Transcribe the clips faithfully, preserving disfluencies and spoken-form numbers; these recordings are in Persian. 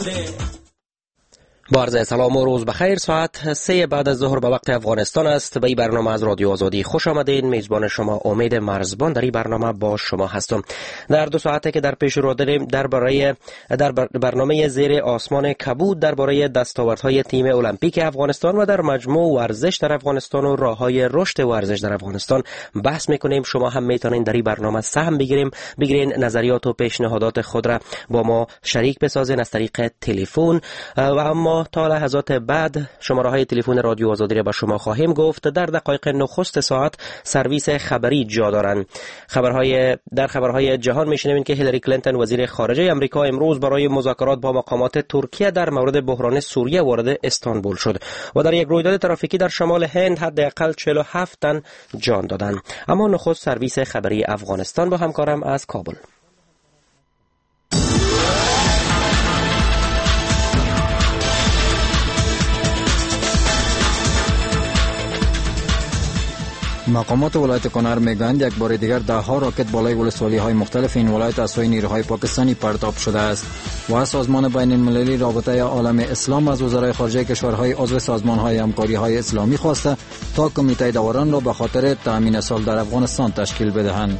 با عرض سلام و روز بخیر. ساعت سه بعد از ظهر به وقت افغانستان است. به این برنامه از رادیو آزادی خوش آمدین. میزبان شما امید مرزبان در این برنامه با شما هستم. در دو ساعته که در پیش رو داریم درباره در برنامه زیر آسمان کبود درباره دستاوردهای تیم المپیک افغانستان و در مجموع ورزش در افغانستان و راههای رشد ورزش در افغانستان بحث میکنیم. شما هم میتونین در این برنامه سهم بگیریم بگیرین نظریات و پیشنهادات خود را با ما شریک بسازین از طریق تلفن. و اما تا لحظات بعد شماره های تلفن رادیو آزادی را به شما خواهیم گفت. در دقایق نخست ساعت سرویس خبری جا دارند. خبرهای در خبرهای جهان میشنوین که هیلاری کلینتون وزیر خارجه امریکا امروز برای مذاکرات با مقامات ترکیه در مورد بحران سوریه وارد استانبول شد و در یک رویداد ترافیکی در شمال هند حداقل چهل و هفت تن جان دادند. اما نخست سرویس خبری افغانستان با همکارم از کابل. مقامات ولایت کنر میگویند یک بار دیگر ده ها راکت بالای ولسوالی های مختلف این ولایت از سوی نیروهای پاکستانی پرتاب شده است و سازمان بین المللی رابطه عالم اسلام از وزرای خارجه کشورهای عضو سازمان های همکاری های اسلامی خواسته تا کمیته دوران را به خاطر تأمین صلح در افغانستان تشکیل بدهند.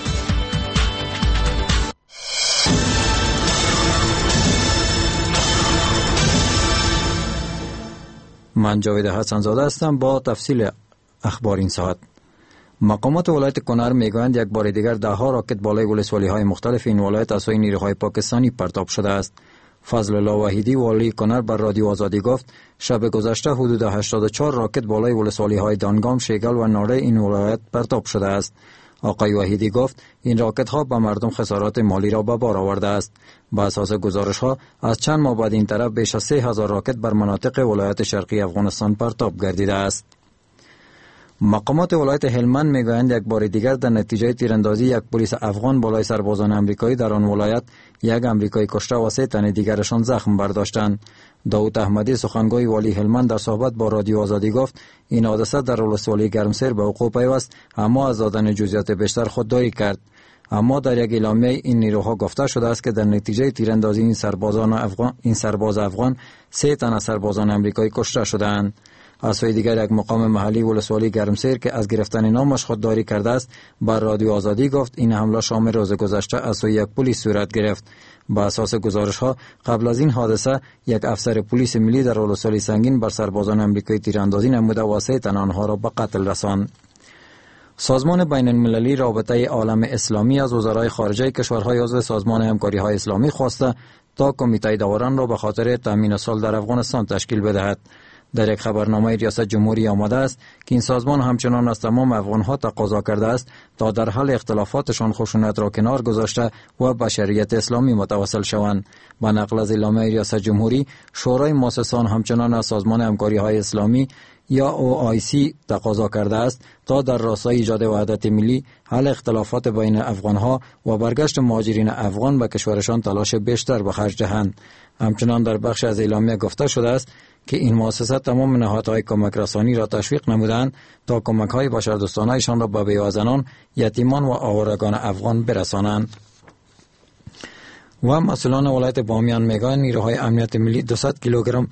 من جاوید حسن زاده هستم با تفصیل اخبار این ساعت. مقامات ولایت کنر میگویند یک بار دیگر ده ها راکت بالای ولسوالی های مختلف این ولایت از سوی نیروهای پاکستانی پرتاب شده است. فضل الله وحیدی والی کنر بر رادیو آزادی گفت شب گذشته حدود هشتاد و چهار راکت بالای ولسوالی های دانگام، شیگل و ناره این ولایت پرتاب شده است. آقای وحیدی گفت این راکت ها به مردم خسارات مالی را به بار آورده است. با اساس گزارش ها از چند ماه بعد این طرف بیش از سه هزار راکت بر مناطق ولایت شرقی افغانستان پرتاب گردیده است. مقامات ولایت هلمند میگویند یک بار دیگر در نتیجه تیراندازی یک پلیس افغان بالای سربازان امریکایی در آن ولایت یک امریکایی کشته و سه تن دیگرشان زخم برداشتند. داوود احمدی سخنگوی والی هلمند در صحبت با رادیو آزادی گفت این حادثه در ولسوالی گرمسیر به وقوع پیوست، اما از دادن جزئیات بیشتر خودداری کرد. اما در یک اعلامیه این نیروها گفته شده است که در نتیجه تیراندازی این سربازان افغان این سرباز افغان سه تن از سربازان امریکایی کشته شدند. از سوی دیگر یک مقام محلی ولسوالی گرمسیر که از گرفتن نامش خودداری کرده است بر رادیو آزادی گفت این حمله شام روز گذشته از سوی یک پلیس صورت گرفت. با اساس گزارش ها قبل از این حادثه یک افسر پلیس ملی در ولسوالی سنگین بر سربازان امریکایی تیراندازی نموده و سه تن آنها را به قتل رساند. سازمان بین المللی رابطه عالم اسلامی از وزرای خارجه کشورهای عضو سازمان همکاری های اسلامی خواسته تا کمیته دوران را به خاطر تامین صلح در افغانستان تشکیل بدهد. در یک خبرنامه ریاست جمهوری آمده است که این سازمان همچنان از تمام افغانها تقاضا کرده است تا در حل اختلافاتشان خشونت را کنار گذاشته و به شریعت اسلامی متوسل شوند. با نقل از اعلامیه ریاست جمهوری، شورای مؤسسان همچنان از سازمان همکاری های اسلامی یا او آی سی تقاضا کرده است تا در راستای ایجاد وحدت ملی، حل اختلافات بین افغانها و برگشت مهاجرین افغان به کشورشان تلاش بیشتر به خرج دهند. همچنان در بخش از اعلامیه گفته شده است که این مؤسسات تمام نهادهای کمک رسانی را تشویق نمودند تا کمک‌های بشردوستانه‌شان را به بیوه زنان، یتیمان و آوارگان افغان برسانند. و مسئولان ولایت بامیان میگویند نیروهای امنیت ملی دویست کیلوگرم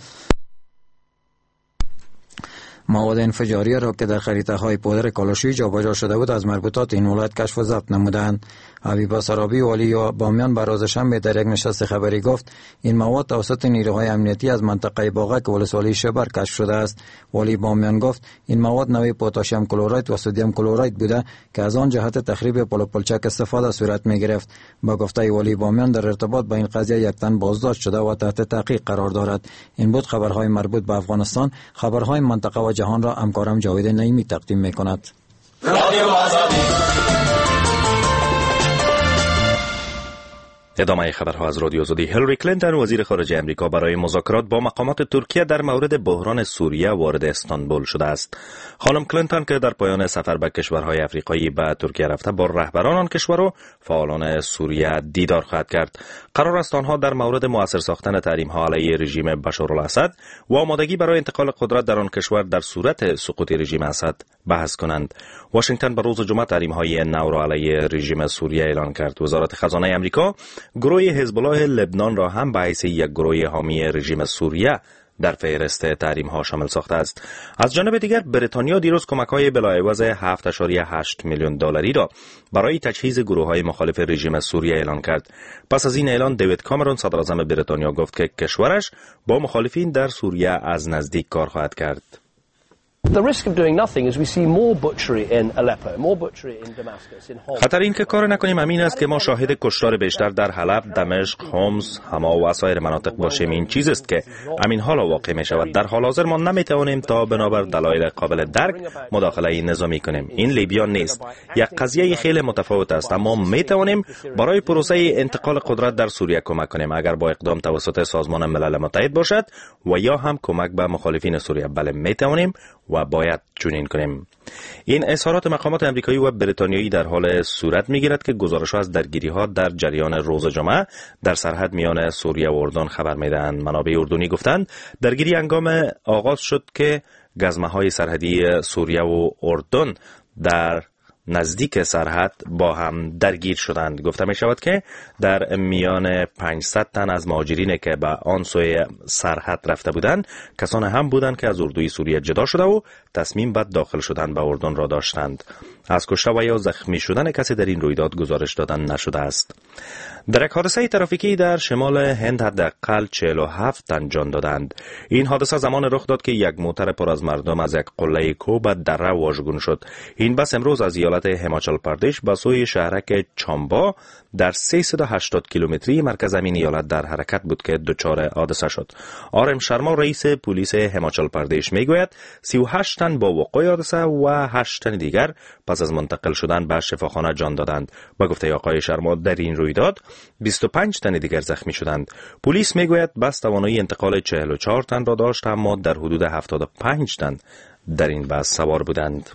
مواد انفجاری را که در خریطه های پودر کالاشویی جابجا شده بود از مربوطات این ولایت کشف و ضبط نمودند. حبیب سرابی والی بامیان بر روز شنبه در یک نشست خبری گفت این مواد توسط نیروهای امنیتی از منطقه باغک ولسوالی شبر کشف شده است. والی بامیان گفت این مواد نوع پتاسیم کلراید و سدیم کلراید بوده که از آن جهت تخریب پلوپلچک استفاده صورت می گرفت. با گفته والی بامیان در ارتباط با این قضیه یک تن بازداشت شده و تحت تحقیق قرار دارد. این بود خبرهای مربوط به افغانستان. خبرهای منطقه و جهان را همکارم جاوید نعیمی تقدیم می کند. رادیو آزادی. ادامه خبرها از رادیو آزادی. هیلاری کلینتون وزیر خارجه امریکا برای مذاکرات با مقامات ترکیه در مورد بحران سوریه وارد استانبول شده است. خانم کلینتون که در پایان سفر به کشورهای افریقایی به ترکیه رفته با رهبران آن کشور و فعالان سوریه دیدار خواهد کرد. قرار است آنها در مورد مؤثر ساختن تحریم‌ها علیه رژیم بشار الاسد و آمادگی برای انتقال قدرت در آن کشور در صورت سقوط رژیم اسد بحث کنند. واشنگتن به روز جمعه تحریم‌های نو را علیه رژیم سوریه اعلان کرد. وزارت خزانه آمریکا گروه حزب الله لبنان را هم به حیث یک گروه حامی رژیم سوریه در فهرست تحریم ها شامل ساخته است. از جانب دیگر بریتانیا دیروز کمک های بلاعوض هفت ممیز هشت میلیون دلاری را برای تجهیز گروه های مخالف رژیم سوریه اعلان کرد. پس از این اعلان دیوید کامرون صدر اعظم بریتانیا گفت که کشورش با مخالفین در سوریه از نزدیک کار خواهد کرد. خطر این که کار نکنیم امین است که ما شاهد کشتار بیشتر در حلب، دمشق، حمص، حما و سایر مناطق باشیم. این چیز است که امین حالا واقع می شود. در حال حاضر ما نمی توانیم تا بنابر دلایل قابل درک مداخله نظامی کنیم. این لیبیا نیست. یک قضیه خیلی متفاوت است، اما می توانیم برای پروسه انتقال قدرت در سوریه کمک کنیم، اگر با اقدام توسط سازمان ملل متحد باشد و یا هم کمک به مخالفین سوریه. بله می توانیم و باید چنین کنیم. این اظهارات مقامات امریکایی و بریتانیایی در حال صورت میگیرد که گزارش‌ها از درگیری‌ها در جریان روز جمعه در سرحد میان سوریه و اردن خبر میدهند. منابع اردنی گفتند درگیری هنگام آغاز شد که گزمه‌های سرحدی سوریه و اردن در نزدیک سرحد با هم درگیر شدند. گفته می شود که در میان پانصد تن از مهاجرینی که به آن سوی سرحد رفته بودند کسان هم بودند که از اردوی سوریه جدا شده و تصمیم به داخل شدن به اردن را داشتند. از کشته و یا زخمی شدن کسی در این رویداد گزارش دادن نشده است. در یک حادثه ترافیکی در شمال هند حداقل چهل و هفت تن جان دادند. این حادثه زمان رخ داد که یک موتر پر از مردم از یک قله کوه به دره واژگون شد. این بس امروز از ایالت هماچال پردیش به سوی شهرک چامبا در سیصد و هشتاد کیلومتری مرکز این ایالت در حرکت بود که دچار حادثه شد. آرم شرما رئیس پلیس هماچال پردیش میگوید سی و هشت تن با وقوع حادثه و هشت تن دیگر پس از منتقل شدن به شفاخانه جان دادند. با گفته آقای شرما در این رویداد بیست و پنج تن دیگر زخمی شدند. پلیس میگوید بس توانایی انتقال چهل و چهار تن را داشت، اما در حدود هفتاد و پنج تن در این بس سوار بودند.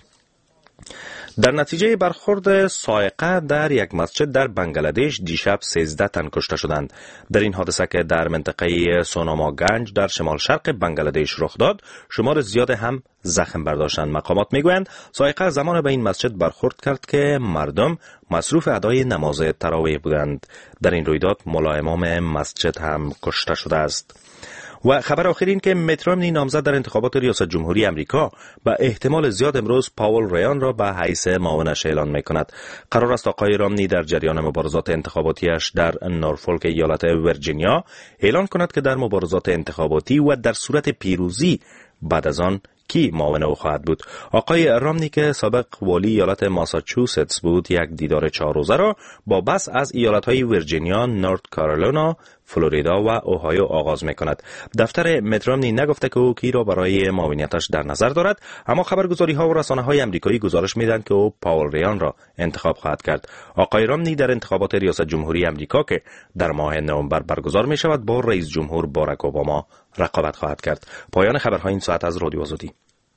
در نتیجه برخورد صاعقه در یک مسجد در بنگلادش دیشب سیزده تن کشته شدند. در این حادثه که در منطقه سوناما گنج در شمال شرق بنگلادش رخ داد، شمار زیاد هم زخم برداشتند. مقامات میگویند صاعقه زمان به این مسجد برخورد کرد که مردم مصروف ادای نماز تراویح بودند. در این رویداد ملا امام مسجد هم کشته شده است. و خبر آخر این که میت رامنی نامزد در انتخابات ریاست جمهوری امریکا به احتمال زیاد امروز پاول ریان را به حیث معاونش اعلان میکند. قرار است آقای رامنی در جریان مبارزات انتخاباتیش در نورفولک ایالت ویرجینیا اعلان کند که در مبارزات انتخاباتی و در صورت پیروزی بعد از آن کی معاون او خواهد بود. آقای رامنی که سابق والی ایالت ماساچوستس بود یک دیدار چهار روزه را با بس از ایالت‌های ویرجینیا، نورت کارولاینا، فلوریدا و اوهایو آغاز می‌کند. دفتر میت رامنی نگفته که او کی را برای معاونیتش در نظر دارد، اما خبرگزاری‌ها و رسانه‌های آمریکایی گزارش می‌دهند که او پاول ریان را انتخاب خواهد کرد. آقای رامنی در انتخابات ریاست جمهوری آمریکا که در ماه نوامبر برگزار می‌شود با رئیس جمهور باراک اوباما رقابت خواهد کرد. پایان خبرهای این ساعت از رادیو آزادی.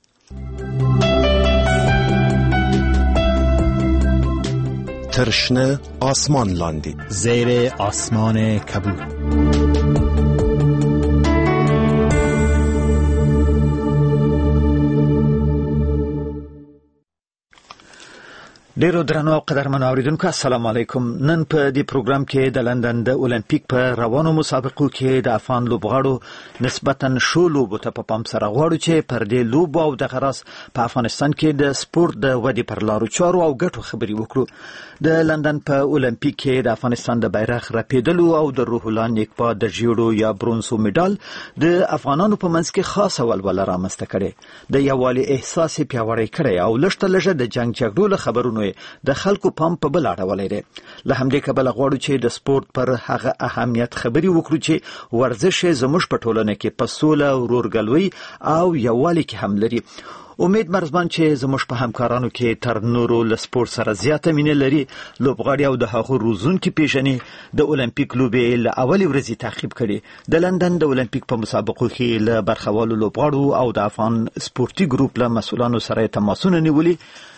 ترشنه آسمان لاندی زیر آسمان کبود. ډیرو درنو او قدرمنو اوریدونکو السلام علیکم. نن په دې پروګرام کې د لندن د اولمپیک په روانو مسابقو کې د افغان لوبغاړو نسبتاً شو لوبو ته په پام سره غواړو چې پر دې لوبو او دغه راز په افغانستان کې د سپورت د ودې پر لارو چارو او ګټو خبرې وکړو. د لندن په اولمپیک کې د افغانستان د بیرغ رپیدلو او د روح الله نیکپا د ژیړو یا برونزو میډال د افغانانو په منځ کې خاصه ولوله رامنځته کړې. د یووالي احساس پیاوړی کړی او لږ تر لږه د جنگ جګړو له خبرونو د خلکو پام په بل اړولې ده. له همدې کبله غواړو چې د سپورت پر هغه اهمیت خبرې وکړو چې ورزش زموږ په ټولنه کې په سوله، ورورګلوي او یووالي کې هم لري. امید مرزبان چې زموږ په همکارانو کې تر نورو له سپورت سره زیاته مینه لري، لوبغاړي او د هغو روزونکي پیژني، د اولمپیک لوبې له اولې ورځې تعقیب کړي. د لندن د اولمپیک په مسابقو کې له برخوالو لوبغاړو او د افغان سپورتي ګروپ له مسؤلانو سره تماسونه نیولي.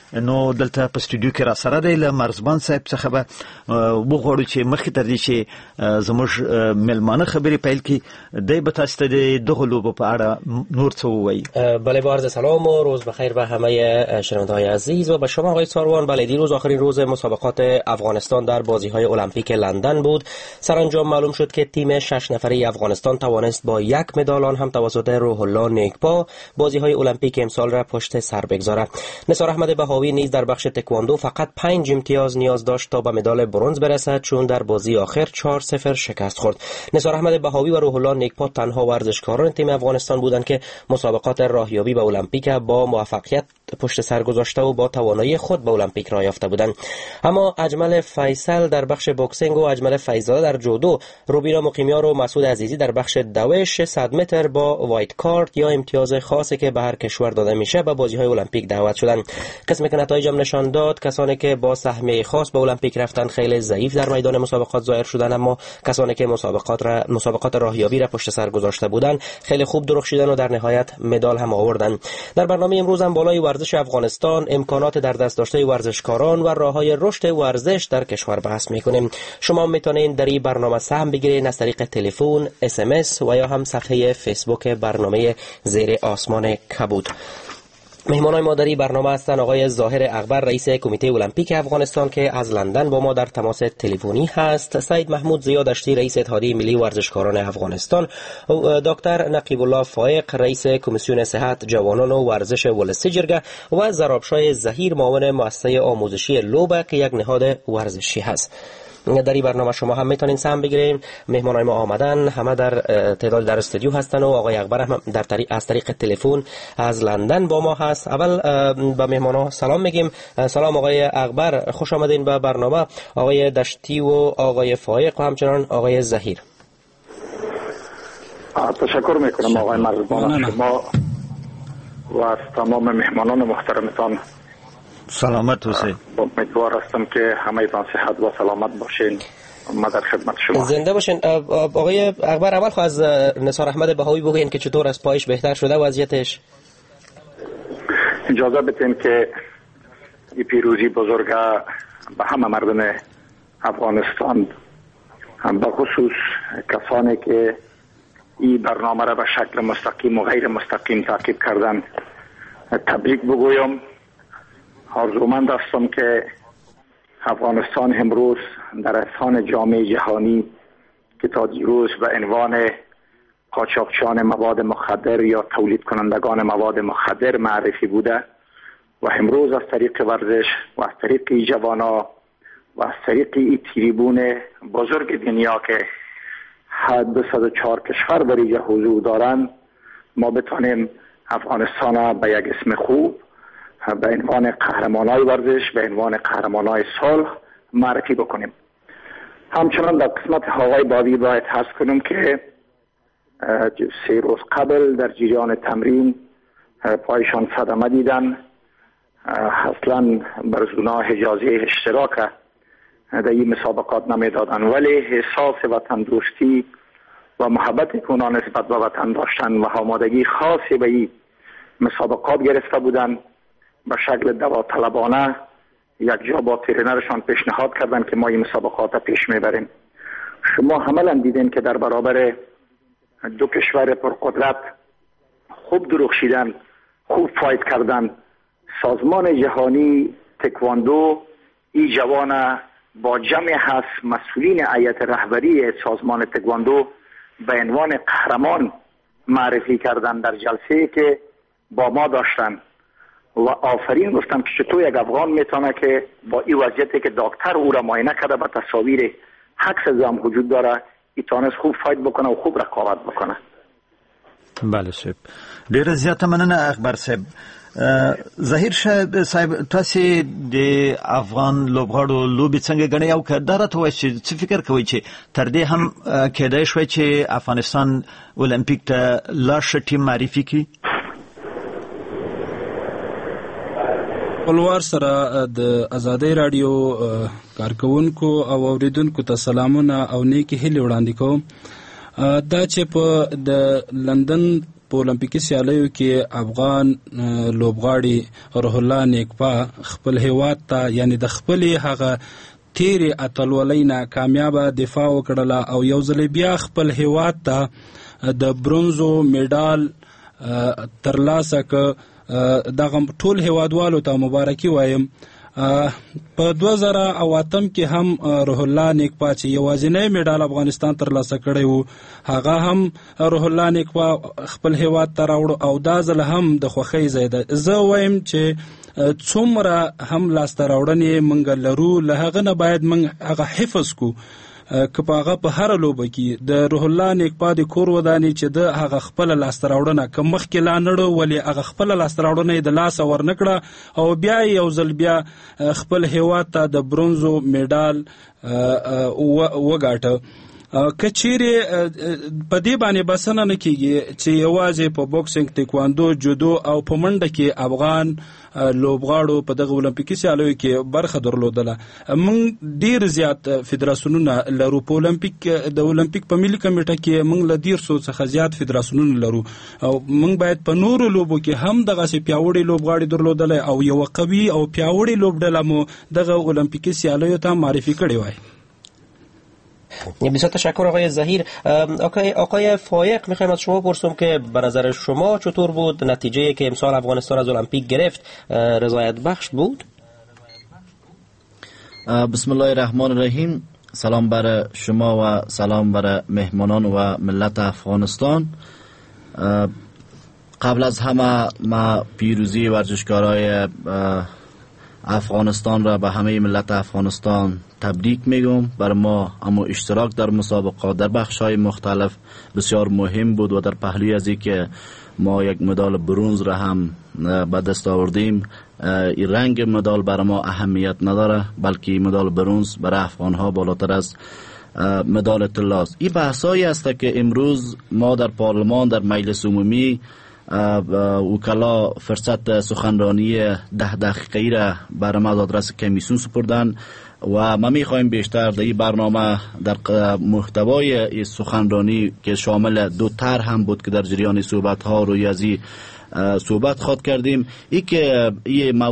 نو دلته په استودیو کې را سره دی له مرزبان صاحب څخه به وغواړو چې مخکې تر دې چې زموږ ملمانه خبرې پیل کړي دی به تاسو ته د دغه لوبو په اړه نور څه ووایي. بله، با عرض سلام و روز بخیر به همه شنونده‌های عزیز و به شما آقای ساروان. بله، دیروز آخرین روز مسابقات افغانستان در بازی‌های المپیک لندن بود. سرانجام معلوم شد که تیم شش نفره افغانستان توانست با یک مدال آن هم توسط روح الله نیکپا بازی‌های المپیک امسال را پشت سر بگذارد. نثار احمد بهاوی نیز در بخش تکواندو فقط پنج امتیاز نیاز داشت تا به مدال برنز برسد، چون در بازی آخر چهار صفر شکست خورد. نثار احمد بهاوی و روح الله نیکپا تنها ورزشکاران تیم افغانستان بودند که مسابقات راهیابی به المپیک با موفقیت پشت سر گذاشته و با توانایی خود به المپیک راه یافته بودند. اما اجمل فیصل در بخش بوکسینگ و اجمل فیض‌زاده در جودو، روبینا مقیمیار و مسعود عزیزی در بخش دوش صد متر با وایت کارت یا امتیاز خاصی که به هر کشور داده میشه به بازی‌های المپیک دعوت شدند. قسمی که نتایجم نشان داد کسانی که با سهمیه خاص به المپیک رفتن خیلی ضعیف در میدان مسابقات ظاهر شدند، اما کسانی که مسابقات را مسابقات راهیابی را پشت سر گذاشته بودند خیلی خوب درخشیدن و در نهایت مدال هم آوردند. در برنامه امروز هم بالای ورزش افغانستان، امکانات در دست داشته ورزشکاران و راههای رشد ورزش در کشور بحث میکنیم. شما میتونید در این برنامه سهم بگیرید از طریق تلفن، اس ام اس و یا هم صفحه فیسبوک برنامه زیر آسمان کبود. مهمانای ما در این برنامه هستند آقای ظاهر اغبر، رئیس کمیته المپیک افغانستان که از لندن با ما در تماس تلفنی هست، سید محمود زیادشتی، رئیس اتحادیه ملی ورزشکاران افغانستان، دکتر نقیب الله فائق، رئیس کمیسیون صحت جوانان و ورزش ولسی جرگه، و زرابشای ظهیر، معاون مؤسسه آموزشی لوبه که یک نهاد ورزشی هست. در این برنامه شما هم میتونین سهم بگیریم. مهمانای ما آمدن، همه در تعداد در استودیو هستن و آقای اغبر هم در طریق از طریق تلفن از لندن با ما هست. اول به مهمانا سلام میگیم. سلام آقای اغبر، خوش آمدین به برنامه. آقای دشتی و آقای فائق و همچنان آقای ظهیر. تشکر میکنم آقای مرزبان شما و از تمام مهمانان محترمتان. سلامت باشید. امیدوار هستم که همه تان صحت و سلامت باشین. ما در خدمت شما. زنده باشین. آقای اغبر، اول خواهد از نثار احمد بهاوی بگوین که چطور از پایش بهتر شده وضعیتش. اجازه بدین که این پیروزی بزرگ به همه مردم افغانستان، به خصوص کسانی که این برنامه را به شکل مستقیم و غیر مستقیم تعقیب کردن، تبریک بگویم. آرزومند هستم که افغانستان امروز در اذهان جامعه جهانی که تا دیروز به عنوان قاچاقچیان مواد مخدر یا تولید کنندگان مواد مخدر معرفی بوده و امروز از طریق ورزش و از طریق جوانا و از طریق این تریبون بزرگ دنیا که دویست و چهار کشور در اینجا حضور دارند، ما بتانیم افغانستان به یک اسم خوب، به عنوان قهرمانای ورزش، به عنوان قهرمانای صلح معرفی بکنیم. همچنان در قسمت آقای بابی باید حس کنم که سه روز قبل در جریان تمرین پایشان صدمه دیدن، اصلا بر گناه اجازه اشتراک در این مسابقات نمیدادن، ولی احساس وطن دوستی و محبت که اونا نسبت به وطن داشتن و آمادگی خاصی به این مسابقات گرفته بودن، به شکل داوطلبانه یک جا با ترینرشان پیشنهاد کردن که ما این مسابقات پیش میبریم. شما عملا دیدین که در برابر دو کشور پرقدرت خوب درخشیدن، خوب فایت کردن. سازمان جهانی تکواندو این جوان با جمع هست مسئولین هیئت رهبری سازمان تکواندو به عنوان قهرمان معرفی کردن در جلسه که با ما داشتن و آفرین گفتم که چطور یک افغان میتونه که با این وضعیتی که دکتر او را معاینه کرده به تصاویر حکس زم وجود داره، ایتانس خوب فایت بکنه و خوب رقابت بکنه. بله صاحب، ډیر زیاته مننه اغبر صاحب. ظهیر صاحب، تاسو د افغان لوبغاړو لوبې څنګه غنئ او که دا راته وایي چې څه فکر کوئ چې تر دې هم کېدای شوی چې افغانستان اولمپیک ته لا ښه ټیم معرفي کړي؟ خپلوار سره د ازادۍ راډیو کارکونکو او اوریدونکو ته سلامونه او نیکی هیلې وړاندې کوم. دا چې په د لندن په اولمپیکي سیالیو کې افغان لوبغاړي روح الله نیکپا خپل هیواد ته یعنی د خپل هغه تیری اتلولینا کامیابه دفاع وکړه او یو ځل بیا خپل هیواد ته د برونزو میډال ترلاسه ک دغه ټول هیوادوالو ته مبارکي وایم. په دوه زره او اتم کې هم روح الله نیکپا چې یوازینی میډال افغانستان ترلاسه کړی و هغه هم روح الله نیکپا خپل هیواد ته راوړ او دا ځل هم د خوښۍ ځای ده. زه وایم چې څومره هم لاسته راوړنې موږ لرو له هغه نه باید موږ هغه حفظ کو که په هغه په هره لوبه کې د روح الله نیکپا د کور ودانې چې د هغه خپله لاسته راوړنه که مخکې لا نړو ولې هغه خپله لاسته راوړنه یې د لاسه ورنکړه او بیا یو ځل بیا خپل هیواد ته د برونزو میډال وګاټه. که چیرې په دې باندې بسنه نه کېږي چې یوازې په بوکسینګ، تیکواندو، جودو او په منډه کې افغان لوبغاړو په دغه اولمپیکي سیالیو کې برخه درلودله. موږ ډیر زیات فدراسیونونه لرو په اولمپیک د اولمپیک په ملي کمیټه کې موږ له ډیر څو څخه زیات فدراسیونونه لرو او موږ باید په نورو لوبو کې هم دغسې پیاوړي لوبغاړي درلودلی او یوه قوي او پیاوړي لوبډله مو دغه اولمپیکي سیالیو ته معرفی کړې وای. بسیار تشکر آقای ظهیر. آقای آقای فایق میخوایم از شما پرسیم که به نظر شما چطور بود نتیجه که امسال افغانستان از المپیک گرفت؟ رضایت بخش بود؟ بسم الله الرحمن الرحیم. سلام بر شما و سلام بر مهمانان و ملت افغانستان. قبل از همه ما پیروزی ورزشکارای افغانستان را به همه ملت افغانستان تبریک میگم. بر ما اما اشتراک در مسابقات در بخش‌های مختلف بسیار مهم بود و در پهلوی از اینکه ما یک مدال برنز را هم به دست آوردیم، این رنگ مدال بر ما اهمیت نداره بلکه مدال برنز برای افغان‌ها بالاتر از مدال طلاست. این بحثایی است که امروز ما در پارلمان در مجلس عمومی وکلا فرصت سخنرانی ده دقیقه‌ای را بر ما از آدرس کمیسیون سپردن و ما میخوایم بیشتر در این برنامه در محتوای این سخنرانی که شامل دو طرح هم بود که در جریان صحبت ها روی از این صحبت خواد کردیم. ای که این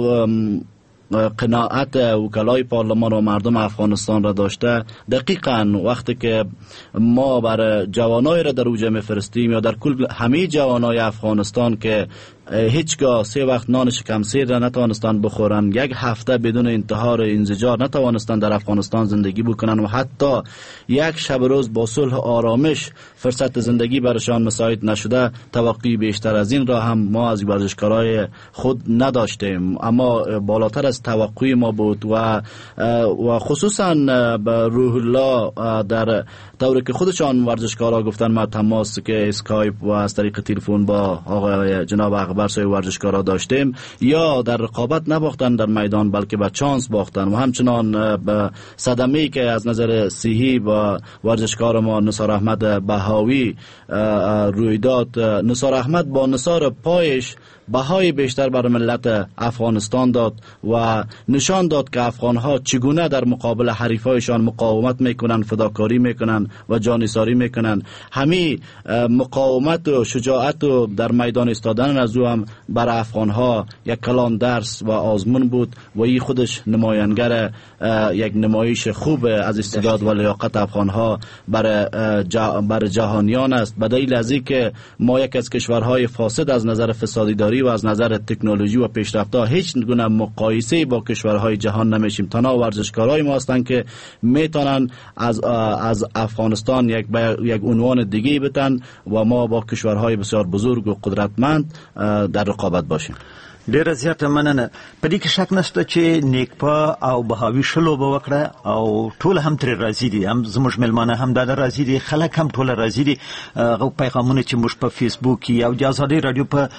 قناعت وکلای پارلمان و مردم افغانستان را داشته، دقیقاً وقتی که ما بر جوانای را در اوجه میفرستیم یا در کل همه جوانای افغانستان که هیچگاه سه وقت نان شکم سیر را نتوانستند بخورن، یک هفته بدون انتحار انزجار نتوانستند در افغانستان زندگی بکنن و حتی یک شب روز با صلح و آرامش فرصت زندگی برشان مساعد نشده، توقعی بیشتر از این را هم ما از ورزشکارای خود نداشتیم. اما بالاتر از توقع ما بود و و خصوصا روح الله در طوری که خودشان ورزشکارا گفتن ما تماس که اسکایپ و از طریق تلفن با آقای جناب اخبرسای ورزشکارا داشتیم، یا در رقابت نباختن در میدان بلکه به چانس باختن و همچنان به صدمه‌ای که از نظر صحی با ورزشکار ما نثار احمد بهاوی روی داد، نثار احمد با نثار پایش بهای بیشتر بر ملت افغانستان داد و نشان داد که افغانها چگونه در مقابل حریفایشان مقاومت میکنن، فداکاری میکنن و جانثاری میکنن. همین مقاومت و شجاعت و در میدان ایستادن از او هم بر افغانها یک کلان درس و آزمون بود و این خودش نمایانگر یک نمایش خوب از استعداد و لیاقت افغانها بر بر جهانیان است. بدلیل از این که ما یک از کشورهای فاسد از نظر فسادی داری و از نظر تکنولوژی و پیشرفت‌ها هیچ گونه مقایسه با کشورهای جهان نمیشیم. تنها ورزشکارای ما هستند که میتونن از از افغانستان یک یک عنوان دیگه بتن و ما با کشورهای بسیار بزرگ و قدرتمند در رقابت باشیم. ډیره زیاته مننه. په دې کې شک نشته چې نیکپا او بهاوي شلو به وکړه او ټول هم ترې راضي دي، هم زموږ مېلمانه هم دا راضي دي، خلک هم ټوله راضي دي. هغه پیغامونه چې موږ په فیسبوک کې او د ازادۍ راډیو په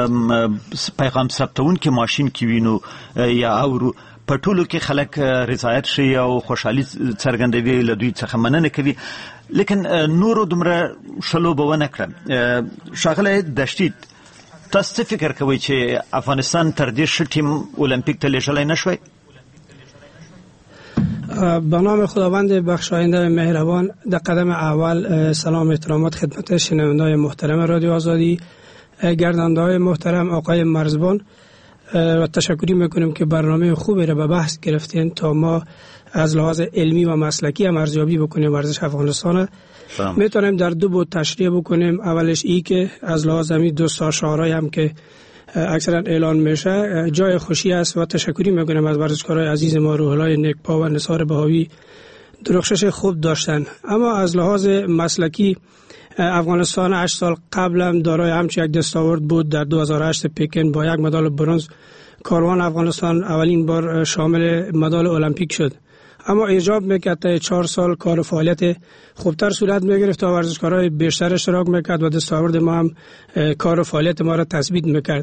پیغام ثبتونکي ماشین کې وینو یا اورو، په ټولو کې خلک رضایت شي او خوشحالي څرګندوي، له دوی څخه مننه کوي. لیکن نورو دومره شلو به ونه کړه. ښاغلی دشتید، تاسو څه فکر کوئ چې افغانستان تر دې ښه ټیم اولمپیک ته لیږلی نه شوی؟ به نام خداوند بخشاینده و مهربان، در قدم اول سلام و احترامات خدمت شنوندگان محترم رادیو آزادی، گردنده محترم آقای مرزبان و تشکری میکنیم که برنامه خوبی را به بحث گرفتین تا ما از لحاظ علمی و مسلکی هم ارزیابی بکنیم ورزش افغانستان. میتونیم در دو بود تشریح بکنیم. اولش ای که از لحاظ همین دو ساشارای هم که اکثرا اعلان میشه جای خوشی است و تشکری میکنم از ورزشکارای عزیز ما روح الله نیکپا و نثار بهاوی، درخشش خوب داشتن. اما از لحاظ مسلکی افغانستان هشت سال قبل هم دارای همچین یک دستاورد بود. در دو هزار و هشت پکن با یک مدال برنز کاروان افغانستان اولین بار شامل مدال المپیک شد. اما ایجاب میکرد تا چهار سال کار و فعالیت خوبتر صورت میگرفت تا ورزشکارای بیشتر اشتراک میکرد و دستاورد ما هم کار و فعالیت ما را تثبیت میکرد.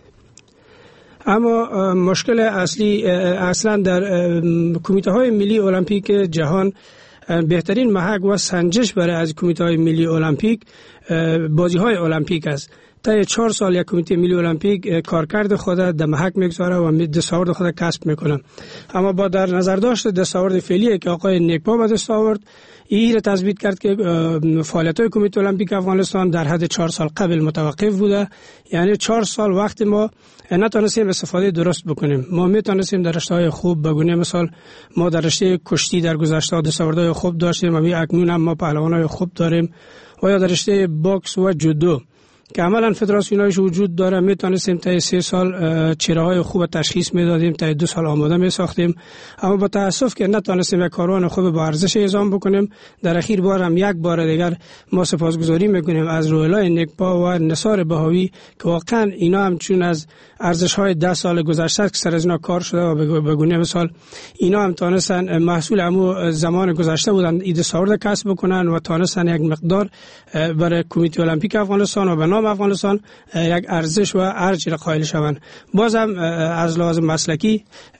اما مشکل اصلی اصلا در کمیته های ملی المپیک جهان بهترین محک و سنجش برای از کمیته های ملی المپیک بازی های المپیک است. تا چهار سال یک کمیته ملی المپیک کارکرد خود در محک میگذاره و دستاورد خود کسب میکنه. اما با در نظر داشت دستاورد فعلی که آقای نیکپا به دست آورد، این را تثبیت کرد که فعالیت های کمیته المپیک افغانستان در حد چهار سال قبل متوقف بوده. یعنی چهار سال وقت ما نتونستیم استفاده درست بکنیم. ما میتونستیم در رشته‌های خوب بگونه، مثال ما در رشته کشتی در گذشته دستاوردهای خوب داشتیم، و اکنون هم ما پهلوانای خوب داریم، و یا در رشته باکس و جودو که عملا فدراسیونایش وجود داره میتونستیم تا سه سال چهره‌های خوب تشخیص میدادیم، تا دو سال آماده میساختیم. اما با تاسف که نتونستیم یک کاروان خوب با ارزش اعزام بکنیم. در اخیر بار هم یک بار دیگر ما سپاسگزاری میکنیم از روح الله نیکپا و نثار بهاوی که واقعا اینا هم چون از ارزش‌های ده سال گذشته که سر از اینا کار شده و بگونه مثال اینا هم تونستن محصول همو زمان گذشته بودن ایده ساورد کسب بکنن و تونستن یک مقدار برای کمیته المپیک افغانستان و به نام افغانستان یک ارزش و ارج را قائل شوند. بازم از لحاظ مسلکی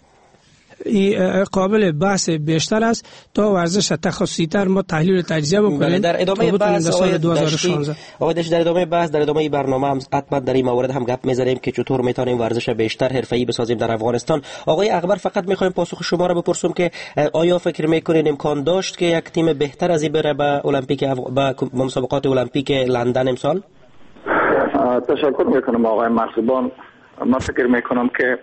قابل بحث بیشتر است تا ورزش تخصصی تر ما تحلیل و تجزیه بکنیم. در ادامه بحث آقای دو هزار و شانزده آقای دشتی در ادامه بحث در ادامه برنامه هم حتما در این مورد هم گپ میزنیم که چطور میتونیم ورزش بیشتر حرفه‌ای بسازیم در افغانستان. آقای اکبر، فقط میخوایم پاسخ شما را بپرسم که آیا فکر میکنین امکان داشت که یک تیم بهتر از این بره به المپیک به مسابقات المپیک لندن امسال؟ تشکر میکنم آقای مرزبان. من فکر میکنم که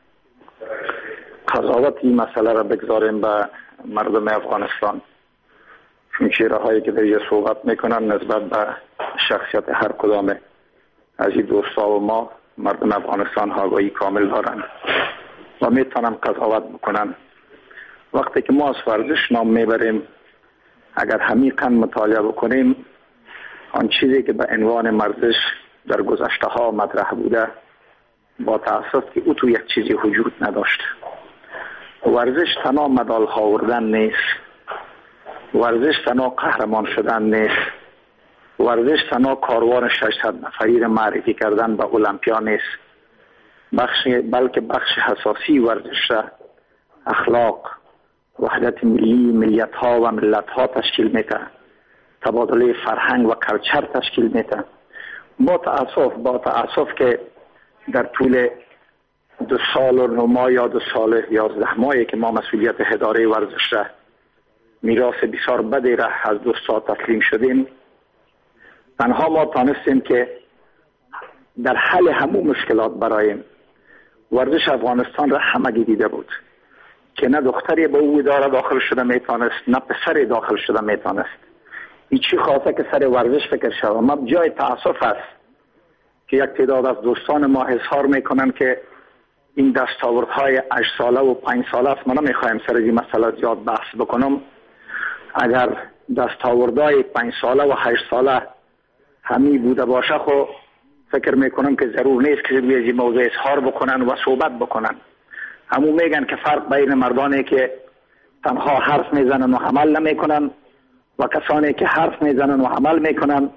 قضاوت این مسئله را بگذاریم به مردم افغانستان، چون چهره هایی که در اینجا صحبت میکنن نسبت به شخصیت هر کدام از این دوستا و ما مردم افغانستان آگاهی کامل دارند و میتونن قضاوت بکنن. وقتی که ما از ورزش نام میبریم، اگر عمیقاً مطالعه بکنیم، آن چیزی که به عنوان ورزش در گذشته ها مطرح بوده، با تأسف که او تو یک چیزی وجود نداشت. ورزش تنها مدال ها آوردن نیست، ورزش تنها قهرمان شدن نیست، ورزش تنها کاروان ششصد نفری را معرفی کردن به المپیا نیست، بخش بلکه بخش حساسی ورزش را اخلاق، وحدت ملی، ملیت ها و ملت ها تشکیل میده، تبادله فرهنگ و کلچر تشکیل میده. با تأسف با تأسف که در طول دو سال و نو ماه یا دو سال یازده ماهی که ما مسئولیت اداره ورزش را میراث بسیار بدی را از دوستا تسلیم شدیم، تنها ما تانستیم که در حل همون مشکلات برایم ورزش افغانستان را همگی دیده بود که نه دختری به او اداره داخل شده میتونست، نه پسری داخل شده میتونست. این چی خواسته که سر ورزش فکر شود. ما جای تأسف است که یک تعداد از دوستان ما اظهار میکنن که این دستاوردهای هشت ساله و پنج ساله است. ما نمیخوایم سر این مسئله زیاد بحث بکنم. اگر دستاوردهای پنج ساله و هشت ساله همی بوده باشه، خو فکر میکنم که ضرور نیست که روی این موضوع اظهار بکنن و صحبت بکنن. همون میگن که فرق بین مردانی که تنها حرف میزنن و عمل نمیکنن و کسانی که حرف میزنن و عمل میکنن،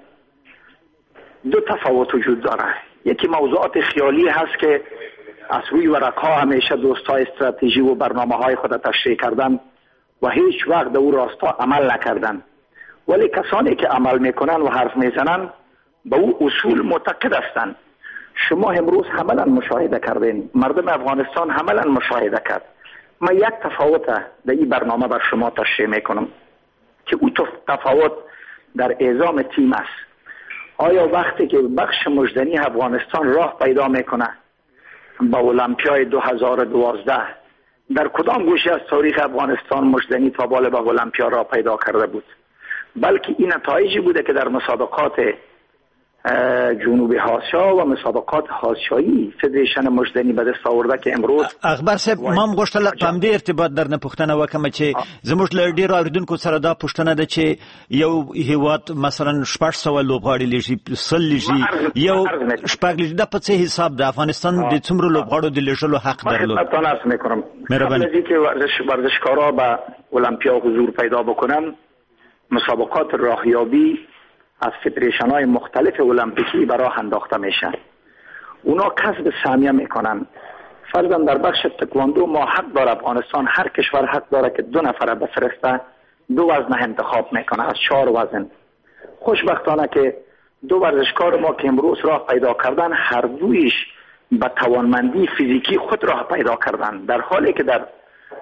دو تفاوت وجود داره. یکی موضوعات خیالی هست که از روی ورقها همیشه دوستا استراتژی و برنامه های خود تشریح کردن و هیچ وقت او راستا عمل نکردن، ولی کسانی که عمل میکنن و حرف میزنن به او اصول معتقد هستند. شما امروز عملا مشاهده کردین، مردم افغانستان عملا مشاهده کرد من یک تفاوت در این برنامه بر شما تشریح میکنم که او تفاوت در اعزام تیم است. آیا وقتی که بخش مجدنی افغانستان راه پیدا میکنه با المپیای دو هزار و دوازده، در کدام گوشه از تاریخ افغانستان مجدنی تا بالا به المپیا راه پیدا کرده بود؟ بلکه این نتایجی بوده که در مسابقات جنوبی آسیا و مسابقات آسیایی فدریشن مجدنی به دست آورده که امروز اخبار صاحب ما هم غوښتل په همدې ارتباط درنه پوښتنه وکړم چې زموږ له ډیرو اوریدونکو سره دا پوښتنه ده چې یو هیواد مثلا شپږ سوه لوبغاړي لېږي، سل لېږي، یو شپږ لېږي، دا په څه حساب د افغانستان د څومره لوبغاړو د لېږلو حق درلود؟ خدمتتان عرض میکنم قبل از اینکه ورزش ورزشکارا به المپیا حضور پیدا بکنن، مسابقات راهیابی از فدریشن های مختلف المپیکی برای انداخته میشن. اونا کسب سهمیه میکنن. فرضاً در بخش تکواندو ما حق داره، افغانستان هر کشور حق داره که دو نفره بفرسته، دو وزن انتخاب میکنه از چهار وزن. خوشبختانه که دو ورزشکار ما که امروز راه پیدا کردن، هر دویش به توانمندی فیزیکی خود راه پیدا کردن، در حالی که در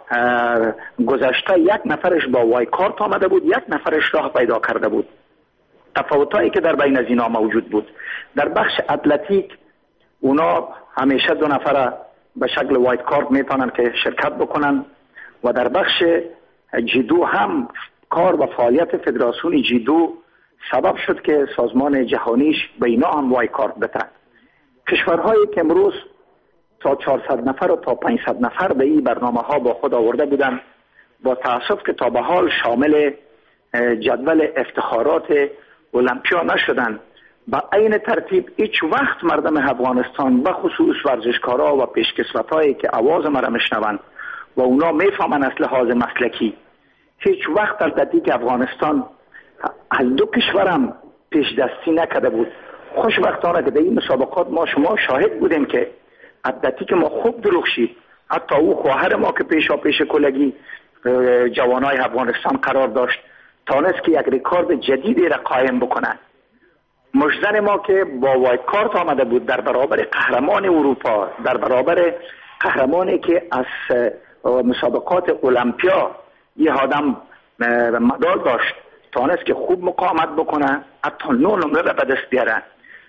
گذشته یک نفرش با وای کارت آمده بود، یک نفرش راه پیدا کرده بود. تفاوتایی که در بین از اینا موجود بود. در بخش اتلتیک اونا همیشه دو نفر به شکل وایت کارت میتونن که شرکت بکنن و در بخش جیدو هم کار و فعالیت فدراسیون جیدو سبب شد که سازمان جهانیش به اینا هم وایت کارت بده. کشورهایی که امروز تا چهارصد نفر و تا پانصد نفر به این برنامه ها با خود آورده بودن، با تأسف که تا به حال شامل جدول افتخارات المپیا نشدن. با این ترتیب هیچ وقت مردم افغانستان به خصوص ورزشکارا و پیشکسوتایی که آواز مرا میشنون و اونا میفهمن از لحاظ مسلکی، هیچ وقت اتلتیک افغانستان از دو کشورم پیش دستی نکرده بود. خوشبختانه که در این مسابقات ما شما شاهد بودیم که اتلتیک ما خوب درخشید. حتی او خواهر ما که پیشا پیش کلگی جوانای افغانستان قرار داشت، تانست که یک رکورد جدیدی را قائم بکنه. مجدن ما که با وایت کارت آمده بود در برابر قهرمان اروپا، در برابر قهرمانی که از مسابقات المپیا یه آدم مدال داشت، تانست که خوب مقاومت بکنه، حتی نو نمره را به دست بیاره.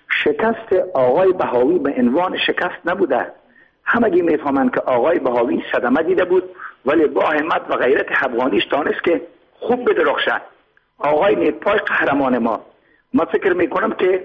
شکست آقای بهاوی به عنوان شکست نبوده. همگی میفهمند که آقای بهاوی صدمه دیده بود، ولی با همت و غیرت افغانیش تانست که خوب بدرخشه. آقای نیکپای قهرمان ما، ما فکر میکنم که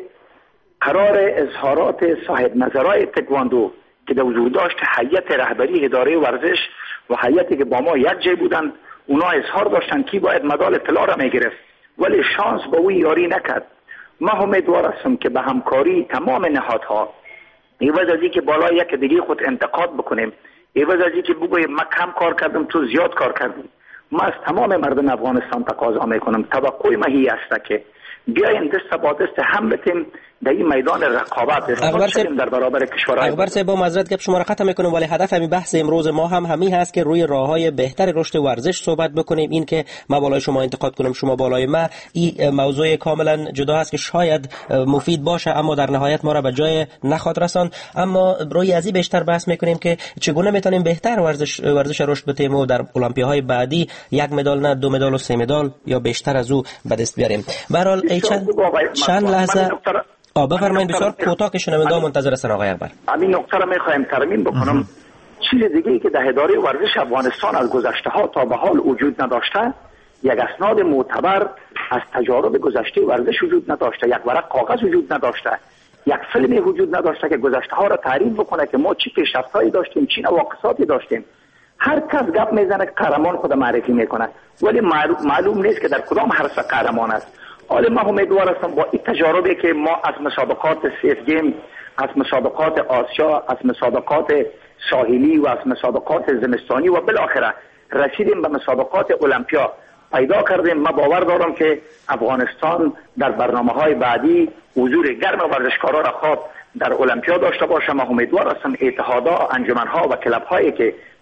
قرار اظهارات صاحب نظرهای تکواندو که در حضور داشت هیئت رهبری اداره ورزش و هیئتی که با ما یک جای بودن، اونا اظهار داشتن کی باید مدال طلا را میگرفت، ولی شانس با او یاری نکرد. ما امیدوار هستم که به همکاری تمام نهادها، عوض از اینکه بالای یک دیگه خود انتقاد بکنیم، عوض از اینکه بگویم ما کم کار کردم تو زیاد کار کردیم، ما از تمام مردم افغانستان تقاضا میکنم، توقع ما هی است که بیاین دست با دست هم بتیم در این میدان رقابت استفاده در برابر کشورهای. اکبر صاحب با معذرت گپ شما را قطع میکنم، ولی هدف همین بحث امروز ما هم همین هست که روی راههای بهتر رشد ورزش صحبت بکنیم. این که ما بالای شما انتقاد کنم شما بالای ما، این موضوع کاملا جدا است که شاید مفید باشه اما در نهایت ما را به جای نخواد رسان. اما روی از این بیشتر بحث میکنیم که چگونه میتونیم بهتر ورزش ورزش رشد بدیم و در المپیاهای بعدی یک مدال نه دو مدال و سه مدال یا بیشتر از او به دست بیاریم. به هر حال چند چند لحظه آ بفرمایید، بسیار کوتاه که شنونده منتظر هستن آقای اکبر. همین نکته را میخوایم ترمیم بکنم. چیز دیگه ای که در اداره ورزش افغانستان از گذشته ها تا به حال وجود نداشته، یک اسناد معتبر از تجارب گذشته ورزش وجود نداشته، یک ورق کاغذ وجود نداشته، یک فیلمی وجود نداشته که گذشته ها را تعریف بکنه که ما چی پیشرفتایی داشتیم، چی نواقصاتی داشتیم. هر کس گپ میزنه که قهرمان خود معرفی میکنه، ولی معلوم نیست که در کدام حرف قهرمان است. حالا ما امیدوار هستم با این تجاربی که ما از مسابقات سیف گیم، از مسابقات آسیا، از مسابقات ساحلی و از مسابقات زمستانی و بالاخره رسیدیم به مسابقات المپیا پیدا کردیم. ما باور دارم که افغانستان در برنامه‌های بعدی حضور گرم ورزشکارا را خواب در المپیا داشته باشه. ما امیدوار هستم اتحادها، انجمن‌ها و کلب‌هایی که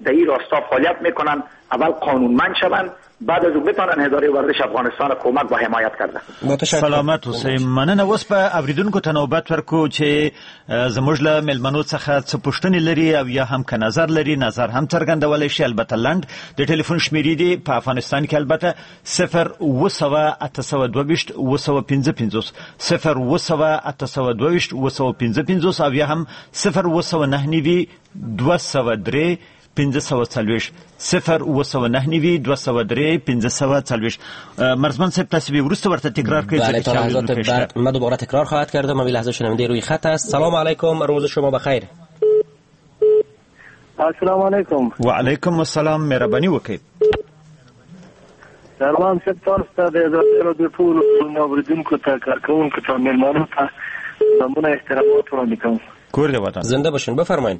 در این راستا فعالیت میکنن، اول قانونمند شوند، بعد از او بتانن اداره ورزش افغانستان کمک و حمایت کرده. سلامت اوسئ. مننه. اوس په اوریدونکو ته نوبت ورکو چې زموږ له مېلمنو څخه څه پوښتنې لري او یا هم که نظر لري نظر هم څرګندولی شي. البته لنډ د ټلیفون شمیرې دي په افغانستان کې البته صفر اوه سوه اته سوه دوه ویشت اوه سوه پنځه پنځوس صفر اوه سوه اته سوه دوه ویشت اوه سوه پنځه پنځوس او یا هم صفر اوه سوه نهه نوي دوه سوه درې پنځه سوه څلوېښت صفر اوه سوه نهه نوي دوه سوه درې پنځه سوه څلوېښت. مرزبان صاحب تاسو به وروسته ورته تکرار کړئ. بله تا حضرت من دوباره تکرار خواهد کردم. من لحظه شنونده روی خط است. سلام علیکم، روز شما بخیر. السلام علیکم. و علیکم السلام. مهرباني وکړئ. سلام صاحب، تاسو ته د ادارې د ټولو اوریدونکو ته کارکوونکو ته مېلمنو ته زموږ احترامات وړاندې کوم. کور دې وطن. زنده باشین. بفرمایئ.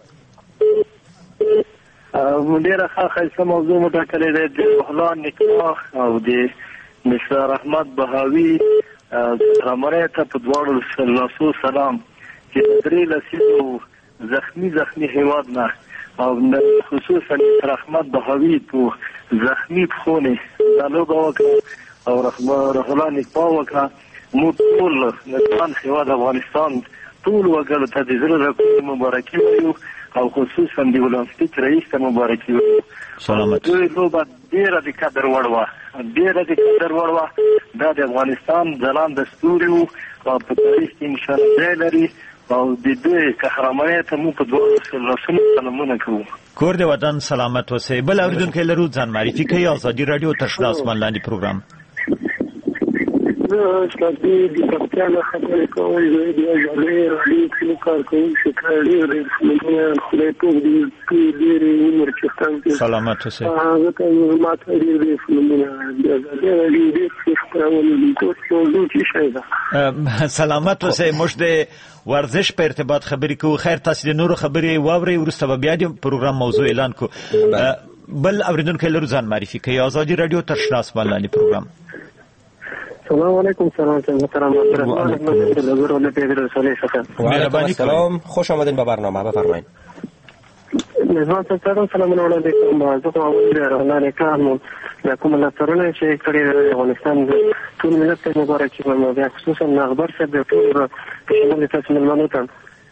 ډېره ښه ښایسته موضوع مو ټاکلې ده، د بهلان نکاح او د نثار احمد بهاوي رمنې ته په دواړو لاسو سلام چې د درې لسیزو زخمي زخمي هېواد نه او خصوصا نثار احمد بهاوي په زخمي پښو نه دا لوبه وکړه او رحمه نکاح وکړه. موږ ټول د هېواد افغانستان ټول وګړو ته د زړه مبارکي وایو او خصوصا د اولمپیک رئیس ته مبارکي وایو. سلامت. دوی لوبه ډېره د قدر وړ وه، ډېره د قدر وړ وه. دا د افغانستان ځلانده ستوري وو او په تاریخ کې انشاءالله ځای لري او د دوی قهرمانۍ ته موږ په دواړو لاسونو سلامونه کوو. کور دې وطن. سلامت اوسئ. بل اورېدونکی لرو، ځان معرفي کوي. ازادي راډیو تر شنه اسمان لاندې پروګرام. استادی د پښتون خبرې کوي د ژوندۍ راډیو کې کار کوي چې کړي د فلمونو خلک د ډېر عمر کې ستاسو سلامت اوسئ. هغه ته ماته د فلمونو د راډیو د خبرونو د ټولو چې شي ده. سلامت اوسئ. موږ د ورزش په ارتباط خبرې کوو. خیر تاسو د نورو خبرې واورئ، وروسته به بیا د پروګرام موضوع اعلان کوو. بل اورېدونکی لرو، ځان معرفي کوي. ازادي راډیو تر شنه اسمان لاندې پروګرام. سلام علیکم. سلام محترم مهربانی سلام، خوش آمدین به برنامه. بفرمایید. میزبان صاحب سلام علیکم. زه کوم رحمان کارم د کوم لاسرونه چې کړي د افغانستان ټول ملت ته مبارکي وایم، بیا خصوصا اخبار صاحب د ټول په شمول تاسو ملمنو ته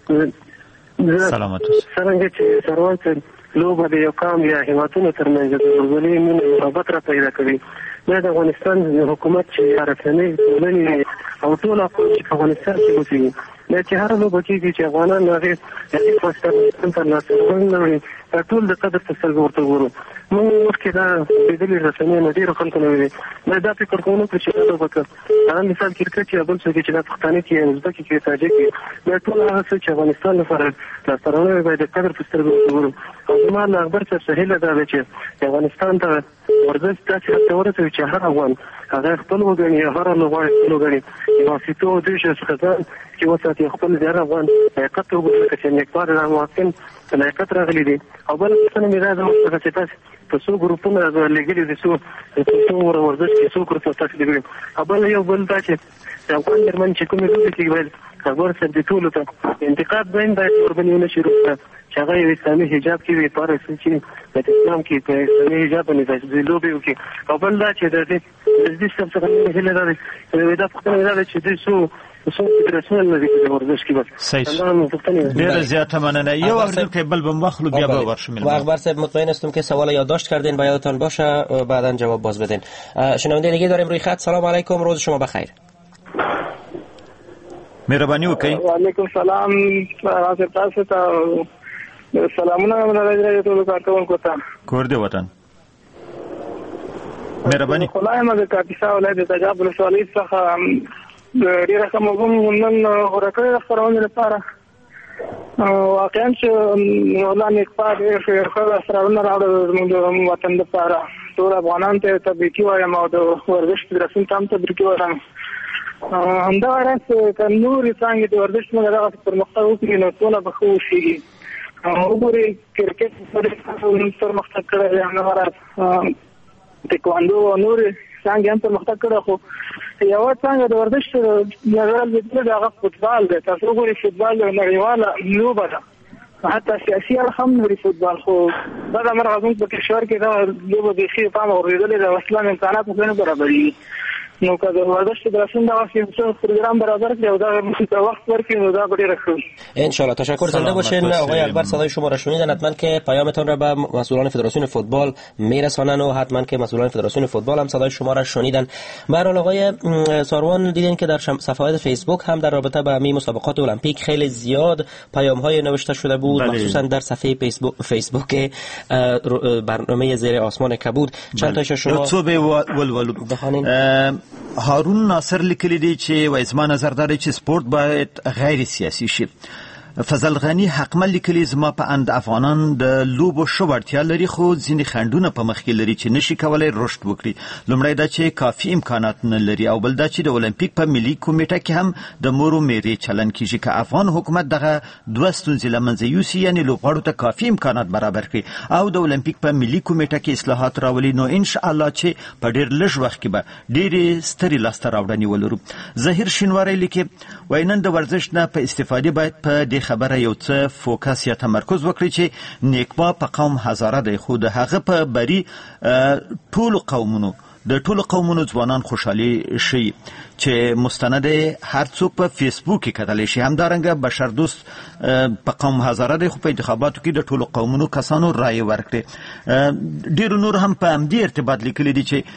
سلامت اوسئ. څنګه چې سروان لوبه د یو قام یا هیوادونو ترمنځ د ورزولي مینه محبت را پیدا کوي. دا د افغانستان حکومت چې رسنۍ ټولنې او ټول افغان چې افغانستان کې اوسېږي دا چې هر لوبه کېږي چې افغانان هغې د افغانستان تر لاسه ورنوړي دا ټول د قدر په سترګو ورته ګورو. موږ مخکې دا لیدلي رسنۍ نه ډېرو خلکو نه ویلي دا دا فکر کوو نکړو چې دا لوبه که هغه مثال کرکټ یا بل څوک چې دا پښتانه کې یا ازبک کې تاجک کې دا ټول هغه څه چې افغانستان لپاره لاسته راوړنې باید د قدر په سترګو ورته ګورو. او زما له اخبار صاحب څخه هیله دا ده چې افغانستان ته ورزش داسې حد ته ورسوي چې هر افغان هغه خپل وګڼي، هر لوبغاړی خپل وګڼي، د واسطو دوی څخه ځان چې وساتي خپل د هر افغان حقیقت وګوري چې نیکمار را واقعا حقیقت راغلی دی. او بل څه مې دا ده چې تاسو په څو ګروپونو لګلي دي، څو څو ورزش کې څو ګروپونه تاسو لګلي. او بل یو بل دا چې د افغان درمن چې کومې لوبې کېږي باید خبر صاحب د ټولو ته انتقاد باید باید وربنې ونه شي روسته چې هغه یو اسلامي حجاب کې وي په هر څه چې د اسلام کې په اسلامي حجاب باندې د لوبې وکړي. او بل دا چې د دې صاحب څخه مې هیله دا ده دا پوښتنه دا ده چې دوی څو څو فدراسیون لري د ورزش کې بس ډېره زیاته مننه. یو اورېدونکی بل به مخلو بیا به ورشو. و اخبار صاحب مطمئن هستم که سوال یادداشت کردین و یادتان باشه بعداً جواب باز بدین. شنونده دیگه داریم روی خط. سلام علیکم، روز شما بخیر. مهرباني وکړئ. وعلیکم سلام. تاسو ته سلامونه راځي ټول کارکونکو ته. کور دې وطن. مهرباني. خدای مګه کاپیسا ولایت د تجاب ولسوالۍ څخه ډیره کوم نن ورکړې خبرونه لپاره واقعا چې مولانا اقبال ډېر ښه سرونه راوړل زموږ وطن لپاره. ټول افغانان ته تبریکي وایم او د ورزش فدراسیون ته هم تبریکي وایم. همداراز که نورې څانګې د ورزش موږ دغسې پرمختګ وکړي نو ټوله به ښه وشي. وګورئ کرکټ پرمختګ کړی دی، همداراز تکواندو او نورې څانګې هم پرمختګ کړی، خو یوه څانګه د ورزش نظر لیدلې د هغه فوټبال دی. تاسو وګورئ فوټبال یو نړیواله لوبه ده حتی سیاسي اړخ هم لري فوتبال، خو دا د مرغه زموږ په کشور کې دا لوبه بیخي پام اورېدلې ده، اصلا امکانات نه برابرېږي. نو که د ورزش فدراسیون دا واسه یو پروګرام برابر کړي او دا موږ وقت ورکړي نو دا ډېر ښه. ان شاء الله تشکر. زنده باشین. آقای اکبر صدای شما را شنیدن. حتما که پیامتون را به مسئولان فدراسیون فوتبال میرسانن و حتما که مسئولان فدراسیون فوتبال هم صدای شما را شنیدن. به هر حال آقای ساروان دیدین که در صفحات فیسبوک هم در رابطه با همین مسابقات المپیک خیلی زیاد پیام‌های نوشته شده بود، مخصوصا در صفحه فیسبوک فیسبوک برنامه زیر آسمان کبود. چند تاش شما څو به ولولو بخوانین. هارون ناصر لیکلی دی چې وایي زما نظر دا دی چې سپورت باید غیر سیاسي شي. فضل غنی حقمل لیکلی زما په اند افغانان د لوبو ښه وړتیا لري خو ځینې خنډونه په مخ کې لري چې نشي کولای رشد وکړي. لومړی دا چې کافي امکانات نه لري او بل دا چې د اولمپیک په ملي کمیټه کې هم د مورو میرې چلن کیږي. که افغان حکومت دغه دوه ستونزې له منځه یوسي، یعنې لوبغاړو ته کافي امکانات برابر کړي او د اولمپیک په ملي کمیټه کې اصلاحات راولي، نو ان شاء الله چې په ډېر لږ وخت کې به ډېرې سترې لاسته راوړنې ولرو. ظهیر شینواری لیکي وایي نن د ورزش نه په استفادې باید په دې خبره یو څه فوکس یا تمرکز وکړي چې نیکبا په قوم هزاره دی خو د هغه په بری ټولو قومونو د ټولو قومونو ځوانان خوشحالي شي چې مستند هر څوک په فیسبوک کې کتلی شي. همدارنګه بشردوست په قوم هزاره دی خو په انتخاباتو کې د ټولو قومونو کسانو رایې ورکړي. ډېرو نور هم په همدې ارتباط لیکلي دي چې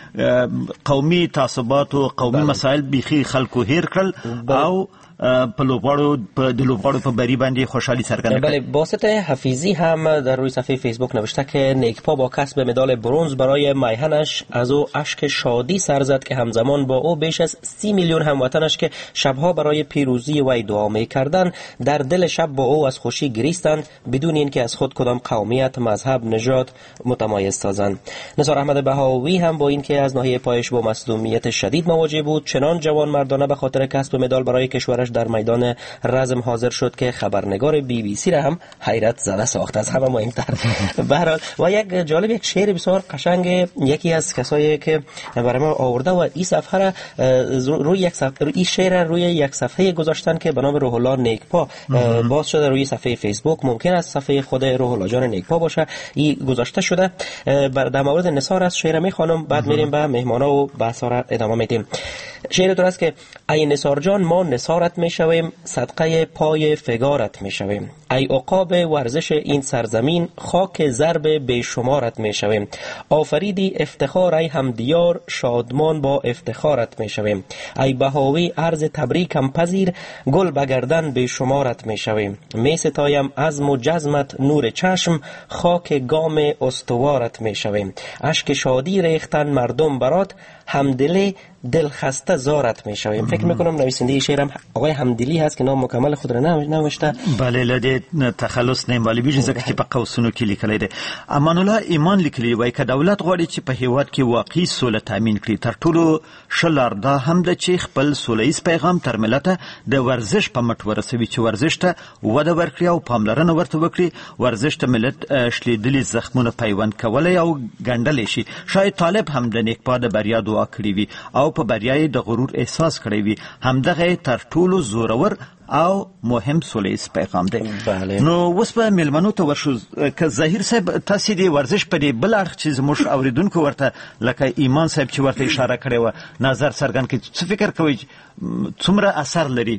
قومي تعصبات او قومي مسایل بیخي خلکو هیر کړل او په لوبغاړو په د لوبغاړو په بری باندې خوشحالي څرګنده کړه. بله، باسط حفیظی هم در روی صفحه فیسبوک نوشته که نیکپا با کسب مدال برنز برای میهنش از او اشک شادی سر زد که همزمان با او بیش از سی میلیون هموطنش که شبها برای پیروزی وی دعا می‌کردند در دل شب با او از خوشی گریستند بدون اینکه از خود کدام قومیت، مذهب، نژاد متمایز سازند. نثار احمد بهاوی هم با اینکه از ناحیه پایش با مصدومیت شدید مواجه بود چنان جوان مردانه به خاطر کسب مدال برای کشورش در میدان رزم حاضر شد که خبرنگار بی بی سی را هم حیرت زده ساخت. از همه مهمتر به هر حال و یک جالب یک شعر بسیار قشنگ یکی از کسایی که برای ما آورده و این صفحه را روی یک صفحه این شعر روی یک صفحه گذاشتن که به نام روح الله نیکپا باز شده روی صفحه فیسبوک. ممکن است صفحه خود روح الله جان نیکپا باشه. این گذاشته شده. در مورد نثار از شعر میخوانم بعد میریم به مهمانا و بحثا را ادامه میدیم. شعر درست که ای نثار جان ما نثارت میشویم صدقه پای فگارت میشویم. ای عقاب ورزش این سرزمین خاک ضرب بیشمارت میشویم. آفریدی افتخار ای همدیار شادمان با افتخارت میشویم. ای بهاوی عرض تبریکم پذیر گل بگردن بیشمارت میشویم. می ستایم عزم و جزمت نور چشم خاک گام استوارت میشویم. اشک شادی ریختن مردم برات همدلی دل خسته زارت میشویم. فکر میکنم نویسنده شعرم آقای همدلی هست که نام مکمل خود را نوشته. بله، لده تخلص نیم ولی بیش ځکه چې په قوسونو کې لیکلی دی. امان الله ایمان لیکلی وایي که دولت غواړي چې په هیواد کې واقعي سوله تامین کړي تر ټولو ښه لار دا هم ده چې خپل سوله ییز پیغام تر ملته د ورزش په مټ ورسوي چې ورزش ته وده ورکړي او پاملرنه ورته وکړي. ورزش ته ملت شلیدلي زخمونه پیوند کولی او ګنډلی شي. شاید طالب هم د نیکپا د بریا دعا کړې وي او په بریا د غرور احساس کړی وي. همدغه تر ټولو زورور او مهم سولیز پیغام دی. نو اوس به میلمنو ته ورشو. که ظاهر صاحب تاسې د ورزش په دې بل اړخ چې زموږ اوریدونکو ورته لکه ایمان صاحب چې ورته اشاره کړې وه نظر څرګند کړي، څه فکر کوئ څومره اثر لري؟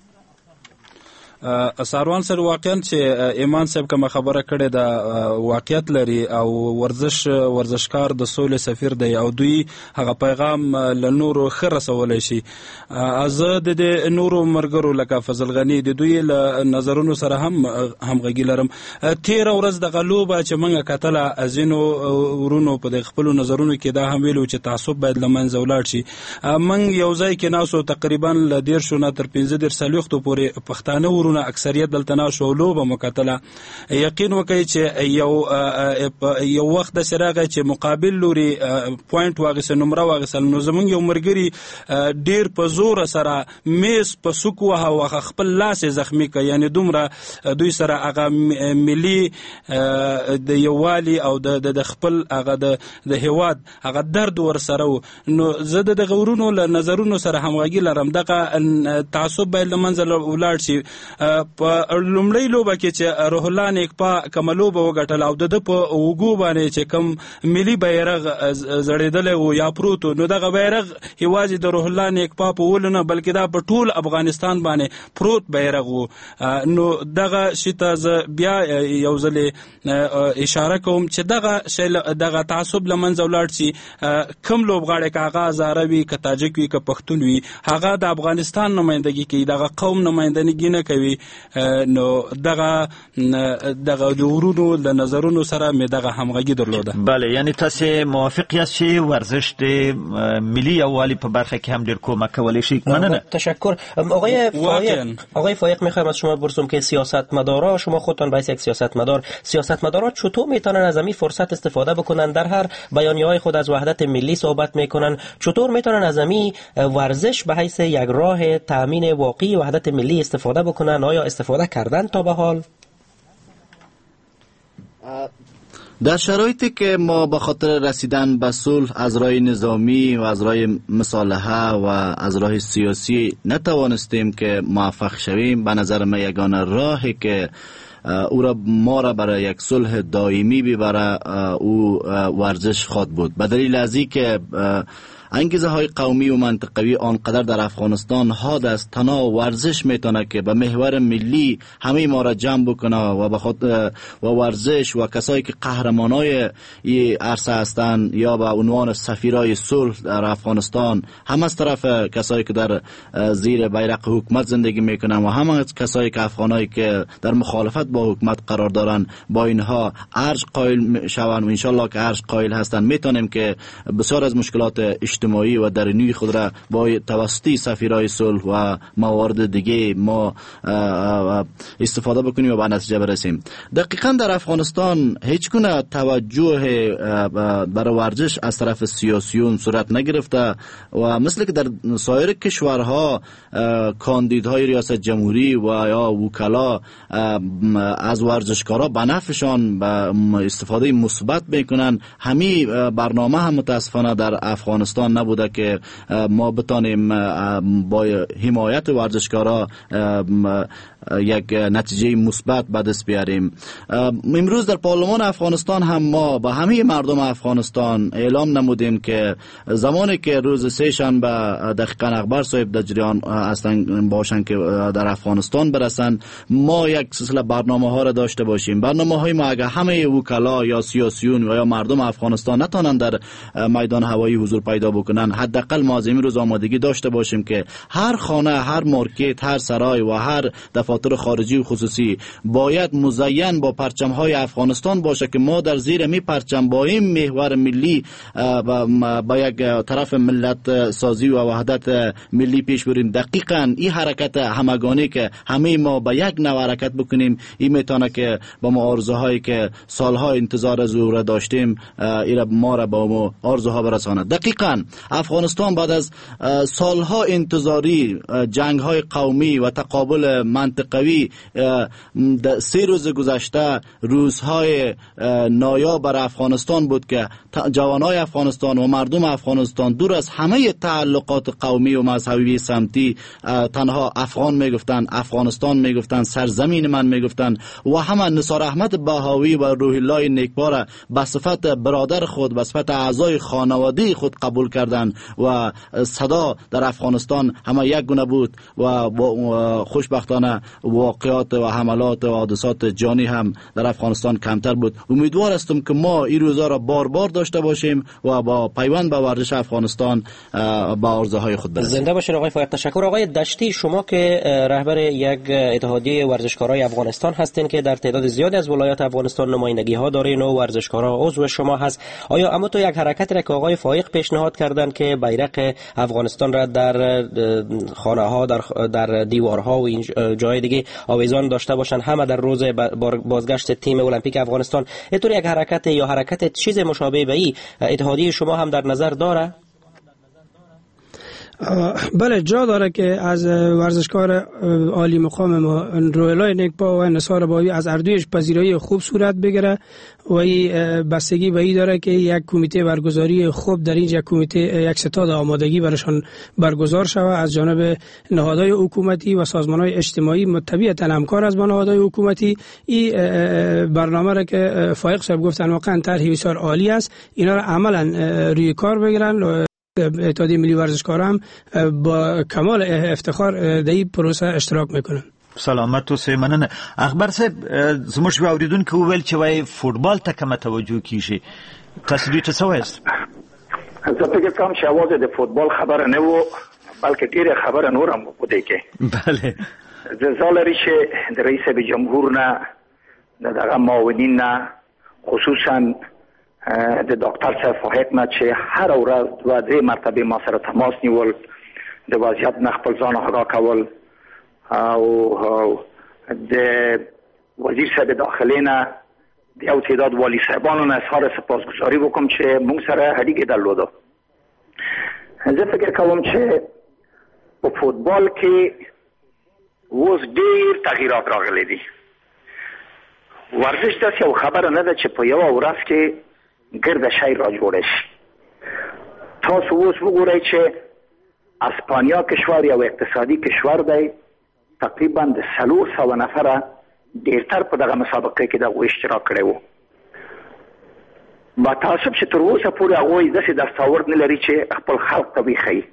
ساروان سره واقعا چې ایمان صاحب کوم خبره کړې ده واقعیت لري او ورزش ورزشکار د سولې سفیر دی او دوی هغه پیغام له نورو ښه رسولی شي. زه د نورو ملګرو لکه فضل غني د دوی له نظرونو سره هم همغږي لرم. تېره ورځ دغه لوبه چې موږ کتله ځینو ورونو په د خپلو نظرونو کې دا هم ویلو چې تعصب باید له منځه ولاړ شي. موږ یو ځای کې ناستو تقریبا له دېرشو نه تر پنځه دېرش څلوېښتو پورې پښتانه ورونه اکثریت دلته ناستو او لوبه مو کتله. یقین وکړئ چې یو یو وخت داسې راغی چې مقابل لوري پوینټ واخیسته، نمره واخیستل، نو زموږ یو ملګري ډېر په زوره سره میز په سوک وهه او هغه خپل لاس یې زخمي کړ. یعنې دومره دوی سره هغه ملي د یووالي او د خپل هغه د هیواد هغه درد ورسره و. نو زه د دغه ورونو له نظرونو سره همغږي لرم. دغه تعصب باید له منځه ولاړ شي. په لومړی لوبه کې چې روح الله نیکپا کومه لوبه وګټله او د په وګو باندې چې کوم ملي بیرغ زړېدلی و یا پروت نو دغه بیرغ یوازې د روح الله نیکپا په ولونه بلکې دا په ټول افغانستان باندې پروت بیرغ و. نو دغه شي ته زه بیا یو ځلې اشاره کوم چې دغه شی دغه تعصب له منځه ولاړ شي. کوم لوبغاړی که هغه هزاره وي که تاجک وي که پښتون وي هغه د افغانستان نمایندګي کوي دغه قوم نمایندګي نه کوي. نو دغه دغه د ورونو د نظرونو سره مې دغه همغږي درلوده. بله یعنی تاسو موافق یاست چې ورزش د ملي یووالي په برخه کې هم ډیر کمک کولی شي؟ مننه. تشکر. آقای فایق آقای فایق میخوایم از شما بپرسم که سیاستمدارا شما خودتان باید یک سیاستمدار سیاستمدارا چطور میتونن از همین فرصت استفاده بکنن؟ در هر بیانیه‌های خود از وحدت ملی صحبت میکنن. چطور میتونن از همین ورزش به حیث یک راه تامین واقعی وحدت ملی استفاده بکنن؟ آیا استفاده کردن تا به حال؟ در شرایطی که ما به خاطر رسیدن به صلح از راه نظامی و از راه مصالحه و از راه سیاسی نتوانستیم که موفق شویم، به نظر من یگانه راهی که او را ما را برای یک صلح دائمی ببره او ورزش خواهد بود. به دلیل از اینکه انگیزه های قومی و منطقوی آنقدر در افغانستان حاد است، تنها ورزش میتونه که به محور ملی همه ما را جمع بکنه و بخاطر و ورزش و کسایی که قهرمانای این عرصه هستند یا به عنوان سفیرای صلح در افغانستان، هم از طرف کسایی که در زیر بیرق حکومت زندگی میکنن و هم از کسایی که افغانایی که در مخالفت با حکومت قرار دارن، با اینها ارج قائل شوند و انشالله که ارج قائل هستند، میتونیم که بسیار از مشکلات اجتماعی و درونی خود را با توسط سفیرای صلح و موارد دیگه ما استفاده بکنیم و به نتیجه برسیم. دقیقاً در افغانستان هیچ گونه توجه برای ورزش از طرف سیاسیون صورت نگرفته و مثل که در سایر کشورها کاندیدهای ریاست جمهوری و یا وکلا از ورزشکارا به نفعشان به استفاده مثبت میکنن، همین برنامه هم متاسفانه در افغانستان نبوده که ما بتانیم با حمایت ورزشکارا یک نتیجه مثبت به دست بیاریم. امروز در پارلمان افغانستان هم ما با همه مردم افغانستان اعلام نمودیم که زمانی که روز سه شنبه دقیقاً اکبر صاحب در جریان هستن باشن که در افغانستان برسن، ما یک سلسله برنامه ها را داشته باشیم. برنامه های ما اگر همه وکلا یا سیاسیون و یا مردم افغانستان نتونن در میدان هوایی حضور پیدا بکنن، حداقل ما از امروز آمادگی داشته باشیم که هر خانه، هر مارکت، هر سرای و هر دفاتر خارجی و خصوصی باید مزین با پرچم های افغانستان باشه که ما در زیر می پرچم با این محور ملی با یک طرف ملت سازی و وحدت ملی پیش بریم. دقیقاً این حرکت همگانی که همه ما با یک نوع حرکت بکنیم، این میتونه که با ما آرزوهایی که سالها انتظار از او را داشتیم این ما را با ما آرزوها برساند. دقیقاً افغانستان بعد از سالها انتظاری، جنگ‌های قومی و تقابل منطقوی، سه روز گذشته روزهای نایاب بر افغانستان بود که جوانای افغانستان و مردم افغانستان دور از همه تعلقات قومی و مذهبی سمتی تنها افغان میگفتن، افغانستان میگفتن، سرزمین من میگفتن و همه نثار احمد بهاوی و روح الله نیکپا را به صفت برادر خود، به صفت اعضای خانواده خود قبول کردند و صدا در افغانستان همه یک گونه بود و خوشبختانه واقعات و حملات و حادثات جانی هم در افغانستان کمتر بود. امیدوار هستم که ما این روزا را بار بار داشته باشیم و با پیوند به ورزش افغانستان با آرزوهای خود برسیم. زنده باشید آقای فایق. تشکر. آقای دشتی، شما که رهبر یک اتحادیه ورزشکارای افغانستان هستین که در تعداد زیادی از ولایات افغانستان نمایندگی ها دارین و ورزشکارا عضو شما هست، آیا اما تو یک حرکتی را که آقای فایق پیشنهاد کردن که بیرق افغانستان را در خانه ها، در در دیوارها و این جای دیگه آویزان داشته باشن، همه در روز بازگشت تیم المپیک افغانستان، اینطور یک حرکت یا حرکت چیز مشابه به این اتحادیه شما هم در نظر داره؟ بله جا داره که از ورزشکار عالی مقام ما رویلای نگپا و نثار باوی از اردویش پذیرایی خوب صورت بگیره و این بستگی به این داره که یک کمیته برگزاری خوب در اینجا، یک کمیته یک ستاد آمادگی برشان برگزار شود از جانب نهادهای حکومتی و سازمانهای اجتماعی، طبیعتا همکار از نهادهای حکومتی. این برنامه را که فائق صاحب گفتن واقعا طرحی بسیار عالی است، اینا را عملا روی کار بگیرن. اتحادیه ملی ورزشکاران هم با کمال افتخار در این پروسه اشتراک میکنن. سلامت و سیمننه. اخبار صاحب زموږ واوریدونکو وویل چې وای فوتبال ته کومه توجه کیږي، تاسو دوی ته څه وایست؟ زه فکر کوم چې اواز د فوتبال خبره نه و بلکې ډیره خبره نور هم بوده کې. بله زه زالری چې د رئیس جمهور نه د دغه معاونین نه خصوصا د ډاکټر صاحب فائق نه چې هر ورځ دوه درې مرتبه ما سره تماس نیول، د وضعیت نه خپل ځان آگاه کول او د وزیر صاحب داخله نه د یو تعداد والی صاحبانو نه اظهار سپاسگزاری وکم چې موږ سره اړیکې درلوده. زه فکر کوم چې په فوتبال کې اوس ډېر تغییرات راغلي دي. ورزش داسې یو خبره نه ده چې په یوه ورځ کې ګرده شی را جوړه شي. تاسو اوس وګورئ چې اسپانیا کشور یو اقتصادي کشور دی، تقریبا د څلور سوه نفره ډېرتر په دغه مسابقه کې دغه اشتراک کړی و. با تعصب چې تر اوسه پورې هغوی داسې دستاورد نه لري چې خپل خلق ته وښیي.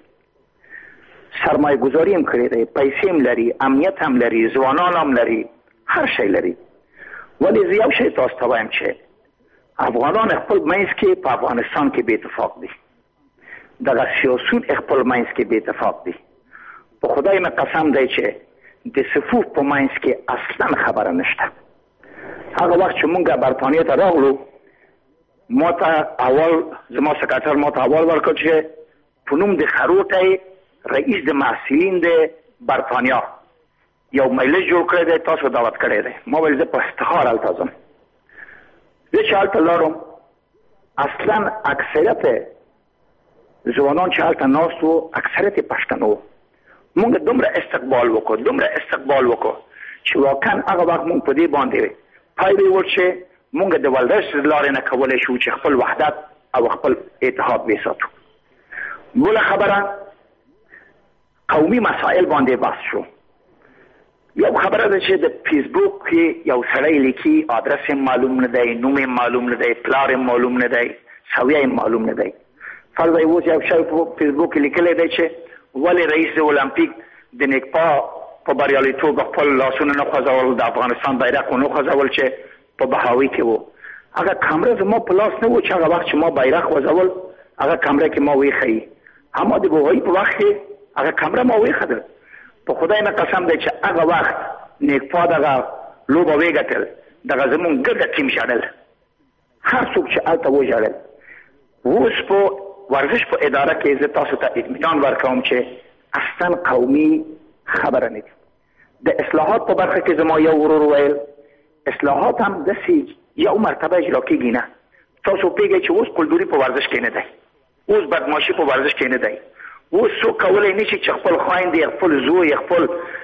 سرمایه گذاري هم کړی دی، پیسې هم لري، امنیت هم لري، ځوانان هم لري، هر شی لري. ولی زه یو شی تاسو ته وایم چې افغانان خپل منځ کې په افغانستان کې بې اتفاق دي، دغه سیاسون خپل منځ کې بې اتفاق دي. په خدای مې قسم دی چې د صفوف په منځ کې اصلا خبره نشته. هغه وخت چې مونږ برطانیې ته راغلو ما ته اول زما سکرټر ما ته اول ورکړ چې په نوم د خروټی رئیس د محصلین د برطانیا یو مجلس جوړ کړی دی، تاسو دعوت کړی دی. ما ویل زه په افتخار هلته ځم. زه چې هلته لاړم اصلا اکثریت ځوانان چې هلته ناست وو اکثریت پښتانه وو. مونږ دومره استقبال وکړو دومره استقبال وکړو چې واقعا هغه وخت مونږ په دې باندې پای ویل چې مونږ د ورزش لارې نه کولی شو چې خپل وحدت او خپل اتحاد وساتو. بله خبره قومي مسائل باندې بحث شو. یو خبره ده چې د فیسبوک کې یو سړی لیکي آدرس معلوم نه دی، نوم معلوم نه دی، پلار معلوم نه دی، سویه معلوم نه دی. فرض اوس یو شی په فیسبوک کې لیکلی دی چې ولی رئیس المپیک د نګپا په بریالیتوب خپل لاسونه نه خوځول، د افغانستان بیرغ نه خوځول چې په بهاوي کې وو. هغه کامره زما په لاس نه و چې هغه وخت چې ما بیرغ خوځول هغه کامره کې ما ویښی، اما د بهاوي په وخت کې هغه کامره ما ویښده. په خدای مې قسم دی چې هغه وخت نګپا دغه لوبه ویګټل، دغه زمونږ ګرده ټیم ژړل، هر څوک چې هلته وژړل. اوس په ورزش په اداره کې زه تاسو ته اطمینان ورکوم چې اصلا قومي خبره نه دي. د اصلاحات په برخه کې زما یو ورور ویل اصلاحات هم داسې یو مرتبه اجرا کېږي نه. تاسو پوهېږئ چې اوس کلتوري په ورزش کې نه دی، اوس بدماشي په ورزش کې نه دی. اوس څوک کولی نه شي چې خپل خویندې، خپل زوی، خپل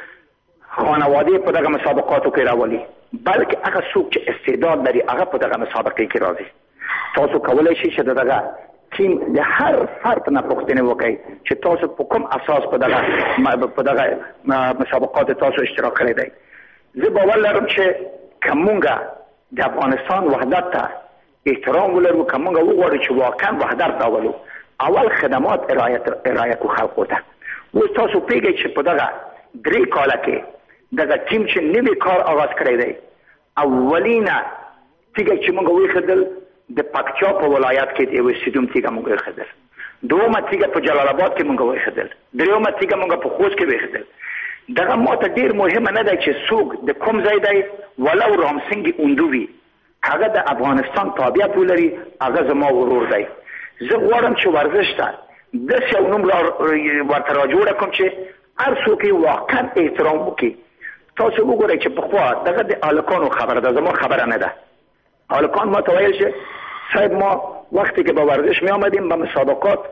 خانواده په دغه مسابقاتو کې راولي، بلکې هغه څوک چې استعداد لري هغه په دغه مسابقې کې راځي. تاسو کولی شئ چې دغه ټیم د هر فرد نه پوښتنه وکړي چې تاسو په کوم اساس په دغه په دغه مسابقات تاسو اشتراک کړی دی. زه باور لرم چې کومه د افغانستان وحدت ته احترام ولرو، کومه وغواړو چې واقعا وحدت راولو، اول خدمات ارائه کو خلکو ته. اوس تاسو پیږئ چې په دغه درې کاله کې دغه ټیم چې نوی کار آغاز کړی دی، اولینه تیږه چې موږ وښودل د پکتیا په ولایت کې د یوې سیدوم تیږه موږ وښودل، دومه تیږه په جلال آباد کې موږ وښودل، دریمه تیږه موږ په خوست کې وښودل. دغه ماته ډیر مهمه نه دی چې څوک د کوم ځای دی، ولو رامسنګ اوندو وي، هغه د افغانستان تابعیت ولري، هغه زما ورور دی. زه غواړم چې ورزش ته داسې یو نوم ورته راجوړه کړم چې هر څوک یې واقعا احترام وکړي. تاسو وګورئ چې پخوا دغه د هلکانو خبره ده، زما خبره نه ده. هلکان ما ته ویل چې صاحب ما وقتی که به ورزش می آمدیم به مسابقات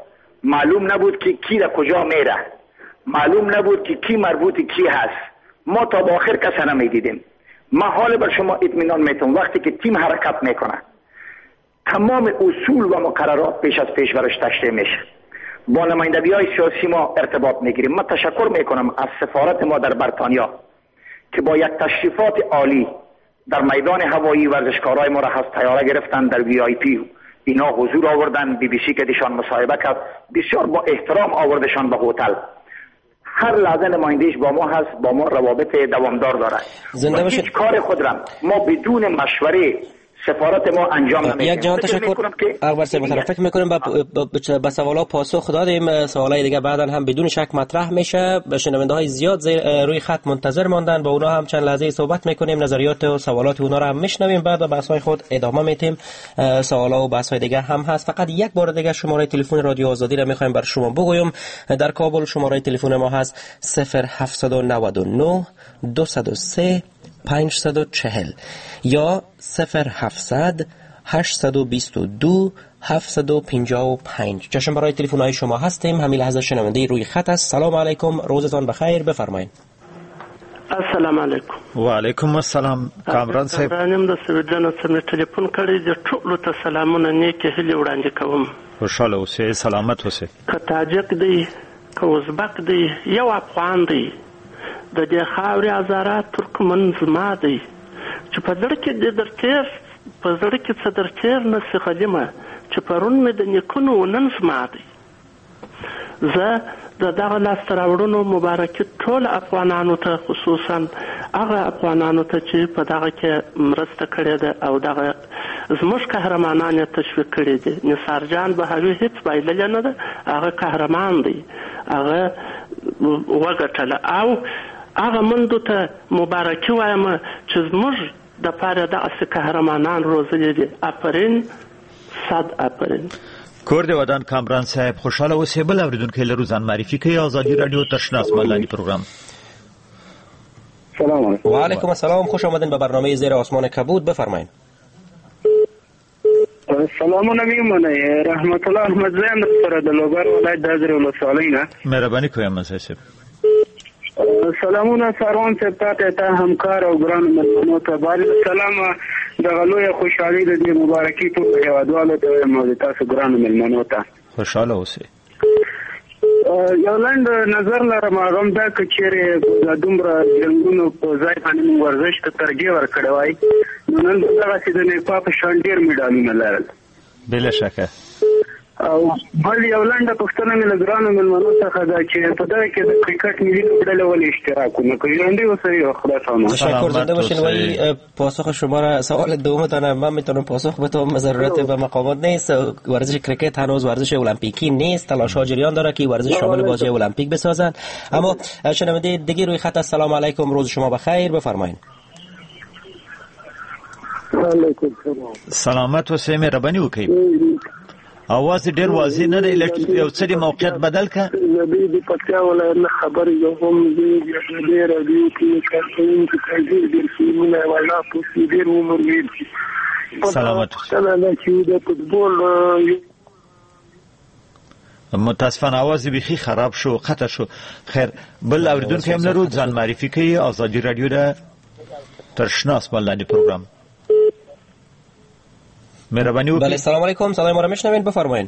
معلوم نبود که کی را کجا میره، معلوم نبود که کی مربوط کی هست. ما تا با آخر کس نمیدیدیم. ما حال بر شما اطمینان میتونم وقتی که تیم حرکت میکنه تمام اصول و مقررات پیش از پیش برش تشریح میشه. با نمایندگی های سیاسی ما ارتباط میگیریم. من تشکر میکنم از سفارت ما در بریتانیا که با یک تشریفات عالی در میدان هوایی ورزشکارای ما را از طیاره گرفتن، در وی آی پی اینا حضور آوردن. بی بی سی که دیشان مصاحبه کرد بسیار با احترام آوردشان به هتل. هر لحظه نمایندگیش با ما هست، با ما روابط دوامدار داره. زنده باشید. هیچ کار خود را ما بدون مشوره سفارت ما انجام نمیدیم. یک جهان تشکر. اول سه مثلا فکر میکنیم به سوالا پاسخ دادیم. سوالای دیگه بعداً هم بدون شک مطرح میشه. شنونده های زیاد روی خط منتظر ماندن، با اونا هم چند لحظه صحبت میکنیم، نظریات و سوالات اونا رو هم میشنویم، بعد به بحث های خود ادامه میدیم. سوالا و بحث های دیگه هم هست. فقط یک بار دیگه شماره تلفن رادیو آزادی رو میخوایم بر شما بگویم. در کابل شماره تلفن ما هست صفر هفت نه نه دو صفر سه پنجصد و چهل یا صفر هفتصد هشتصد و بیست و دو هفتصد و پنجاه و پنج. چشم برای تلفن های شما هستیم. همین لحظه شنونده روی خط است. سلام علیکم، روزتان بخیر، بفرمایید. السلام علیکم. و علیکم السلام. کامران صاحب کامران د سویډن څخه ټلیفون کړی د ټولو ته سلامونه نیکه هیله وړاندې کوم. خوشاله اوسئ، سلامت اوسئ. که تاجک دی که ازبک دی یو افغان دی، د دې خاورې ازاره ترکمن زما دی، چې په زړه کې د درتیر په زړه کې څه درتیر نه سي غلیمه، چې پرون مې د نیکونو نن زما دی. زه د دغه لاسته راوړنو مبارکي ټول افغانانو ته، خصوصا هغه افغانانو ته چې په دغه کې مرسته کړې ده او دغه زموږ قهرمانان یې تشویق کړي دي. نثار جان بهاوي هیڅ بایللې نه ده، هغه قهرمان دی، هغه وګټله او هغه مندو ته مبارکي وایم چې زموږ د پاره دغسې قهرمانان روزلي دي. آفرین، صد آفرین. کور دی ودان کامران صاحب، خوشاله اوسئ. بل اوریدونکي لرو ځان معرفي کوي. آزادي رادیو تشناس ملانی پروگرام. سلام علیکم. و علیکم السلام، خوش آمدین به برنامه زیر آسمان کبود. بفرمایید. سلامونه میمونه. رحمت الله احمد زین سره د لوګر ولایت د حضرت ولسوالۍ نه. مهرباني کوم صاحب. سلامونه سروان صاحب ته ته همکار او ګران ملمنو ته باري سلام. د غلوې خوشحالي د دې مبارکي ټول هیوادوالو ته مو تاسو ګران ملمنو ته خوشاله اوسئ. یو لاند نظر لرم هغه دا کچېره د دومره جنگونو په ځای باندې ورزش ته ترجیح ورکړی وای، نن دا چې د نیپا په شان ډیر میډالونه لرل بلا شک. او بل یو لاند پښتنه مې لګرانو ملمنو څخه دا چې په دغه کې د کرکټ ملي لوبډله ولې اشتراکونه کوي. لاندې اوسئ خلاصونه. تشکر. زنده باشین. ولی پاسخ شما را سوال دومتان من میتونم پاسخ بدم. ضرورت و مقامات نیست. ورزش کرکت هنوز ورزش المپیکی نیست. تلاش‌ها جریان داره که ورزش شامل بازی المپیک بسازن. اما شنونده دیگه روی خط. السلام علیکم، روز شما بخیر، بفرمایید. علیکم السلام. سلامت اوسئ، مهرباني وکړئ. اواز ډیر واضح نه دی، یو څه دی موقعیت بدل کا. نبی دی پکیا ولای نه خبر یو هم دی ډیر دی چې کارتون کې کړي ډیر فلمونه ولا په ډیر عمر وی. سلامت. سلام چې د فوتبال متاسفانه आवाज بيخي خراب شو، قطع شو. خیر بل اوریدونکو هم لرو ځان معرفي کوي. آزادي رادیو ده ترشناس ملانی پروگرام. مهربانی وکړئ. بله، سلام علیکم. صدای ما را میشنوین؟ بفرمایید.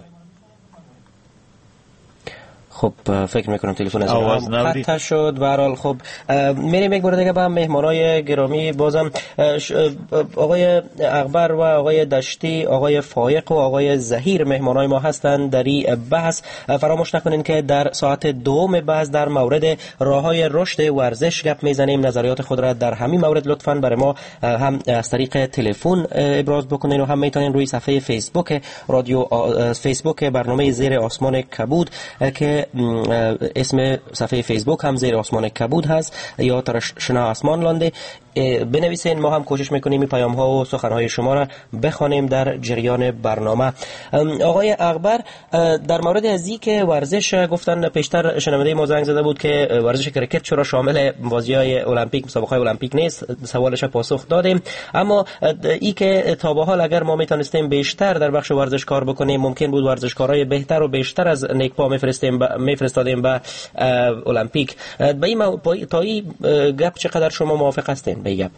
خب فکر میکنم تلفن از هم قطع شد. به هر حال خب میریم یک بار دیگه با مهمانای گرامی. بازم آقای اکبر و آقای دشتی، آقای فایق و آقای زهیر مهمانای ما هستند در این بحث. فراموش نکنین که در ساعت دوم بحث در مورد راههای رشد ورزش گپ میزنیم. نظریات خود را در همین مورد لطفاً برای ما هم از طریق تلفن ابراز بکنین و هم میتونین روی صفحه فیسبوک رادیو فیسبوک برنامه زیر آسمان کبود که اسم صفحه فیسبوک هم زیر آسمان کبود هست یا ترشنا آسمان لانده، بنویسین. ما هم کوشش میکنیم این پیام ها و سخن های شما را بخوانیم در جریان برنامه. آقای اغبر، در مورد ازی که ورزش گفتن، پیشتر شنونده ما زنگ زده بود که ورزش کرکت چرا شامل بازی‌های المپیک، مسابقات المپیک نیست، سوالش پاسخ دادیم. اما ای که تا به حال اگر ما میتونستیم بیشتر در بخش ورزش کار بکنیم، ممکن بود ورزشکارای بهتر و بیشتر از نیکپا میفرستیم میفرستادیم به المپیک. به این تا این گپ چقدر شما موافق هستین به این گپ؟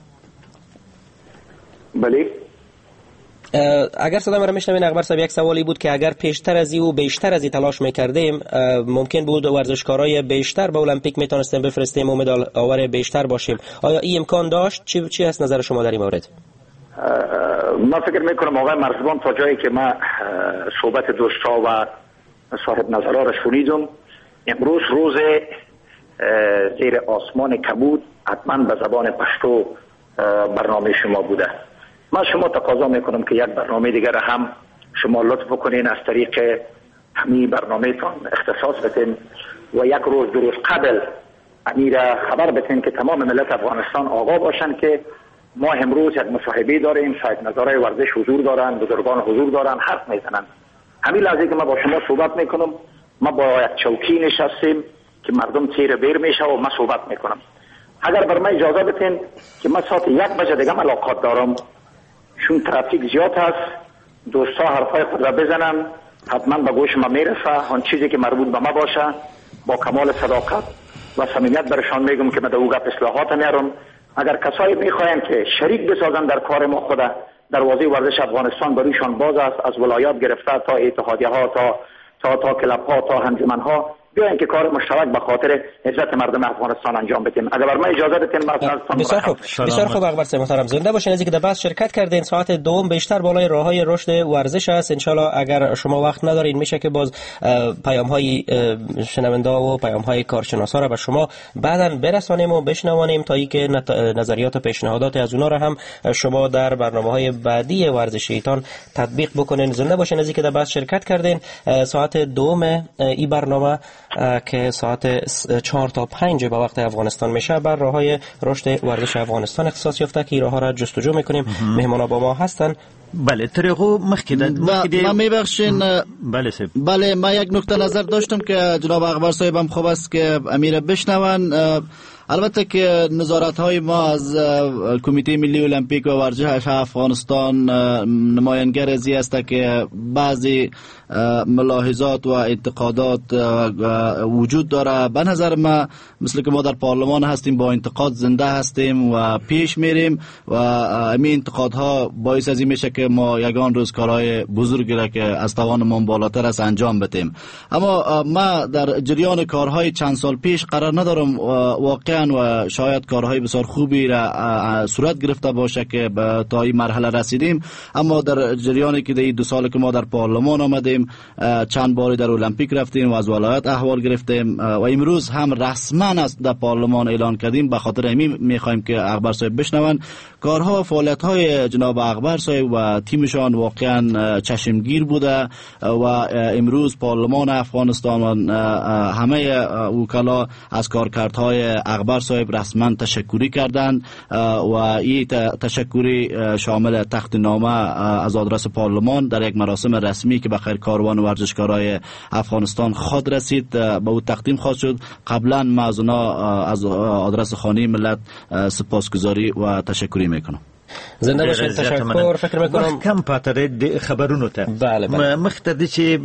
بله. اگر صدا مرا میشنوین اغبر صاحب، یک سوالی بود که اگر پیشتر از این و بیشتر از این تلاش میکردیم، ممکن بود ورزشکارای بیشتر به المپیک میتونستیم بفرستیم و مدال آور بیشتر باشیم. آیا این امکان داشت؟ چی چی هست نظر شما در این مورد؟ من فکر میکنم آقای مرزبان تا جایی که من صحبت دوستا و صاحب نظرها را شنیدم، امروز روز زیر آسمان کبود حتما به زبان پشتو برنامه شما بوده. من شما تقاضا میکنم که یک برنامه دیگر هم شما لطف کنین از طریق همین برنامه تان اختصاص بتین و یک روز دو روز قبل امیر خبر بتین که تمام ملت افغانستان آگاه باشن که ما امروز یک مصاحبه داریم، صاحب نظرهای ورزش حضور دارن، بزرگان حضور دارن، حرف میزنن. همین لحظه که من با شما صحبت میکنم، ما با یک چوکی نشستیم که مردم تیر بیر میشه و من صحبت میکنم. اگر بر من اجازه بتین که من ساعت یک بجه دیگه ملاقات دارم، چون ترافیک زیاد هست، دوستا حرفای خود را بزنن، حتما به گوش ما میرسه. آن چیزی که مربوط به ما باشه با کمال صداقت و صمیمیت برشان میگم که من در او گپ اصلاحات میارم. اگر کسایی میخواین که شریک بسازن در کار ما خود در حوزه ورزش افغانستان، برویشان باز است، از ولایات گرفته تا اتحادیه ها تا تا تا کلب ها تا انجمن ها، بیاین که کار مشترک به خاطر عزت مردم افغانستان انجام بدیم. اگر بر من اجازه بدین من بسیار خوب بسیار خوب اغبر صاحب محترم، زنده باشین. از اینکه در بحث شرکت کردین. ساعت دوم بیشتر بالای راههای رشد ورزش است. ان شاء الله اگر شما وقت ندارین میشه که باز پیام های شنونده و پیام های کارشناسا را به شما بعداً برسانیم و بشنوانیم تا اینکه نظریات و پیشنهادات از اونها را هم شما در برنامه‌های بعدی ورزشیتان تطبیق بکنین. زنده باشین. از اینکه در بحث شرکت کردین. ساعت دوم این برنامه که ساعت چهار تا پنج به وقت افغانستان میشه بر راههای رشد ورزش افغانستان اختصاص یافته که راه را جستجو میکنیم. مهمانا با ما هستن. بله طریقو مخکید ما میبخشین. بله سب. بله ما یک نکته نظر داشتم که جناب اغبر صاحب هم خوب است که امیر بشنون. البته که نظارت های ما از کمیته ملی المپیک و ورزش افغانستان نمایانگر ازی است که بعضی ملاحظات و انتقادات وجود داره. به نظر ما مثل که ما در پارلمان هستیم با انتقاد زنده هستیم و پیش میریم و همین انتقادها باعث از این میشه که ما یگان روز کارهای بزرگی را که از توانمان بالاتر است انجام بدیم. اما ما در جریان کارهای چند سال پیش قرار ندارم واقعا و شاید کارهای بسیار خوبی را صورت گرفته باشه که تا این مرحله رسیدیم. اما در جریانی که در دو سال که ما در پارلمان آمدیم چند باری در المپیک رفتیم و از ولایت احوال گرفتیم و امروز هم رسما است در پارلمان اعلان کردیم. به خاطر همین میخوایم که اغبر صاحب بشنون کارها و فعالیت های جناب اغبر صاحب و تیمشان واقعا چشمگیر بوده و امروز پارلمان افغانستان همه وکلا از کارکردهای اغبر صاحب رسما تشکری کردند و این تشکری شامل تخت نامه از آدرس پارلمان در یک مراسم رسمی که به خیر کاروان ورزشکارای افغانستان خود رسید به او تقدیم خواهد شد. قبلا ما از از آدرس خانه ملت سپاسگزاری و تشکری میکنم. زنده باشید. تشکر. فکر میکنم کم پاتره خبرونو ته بله بله مخته چې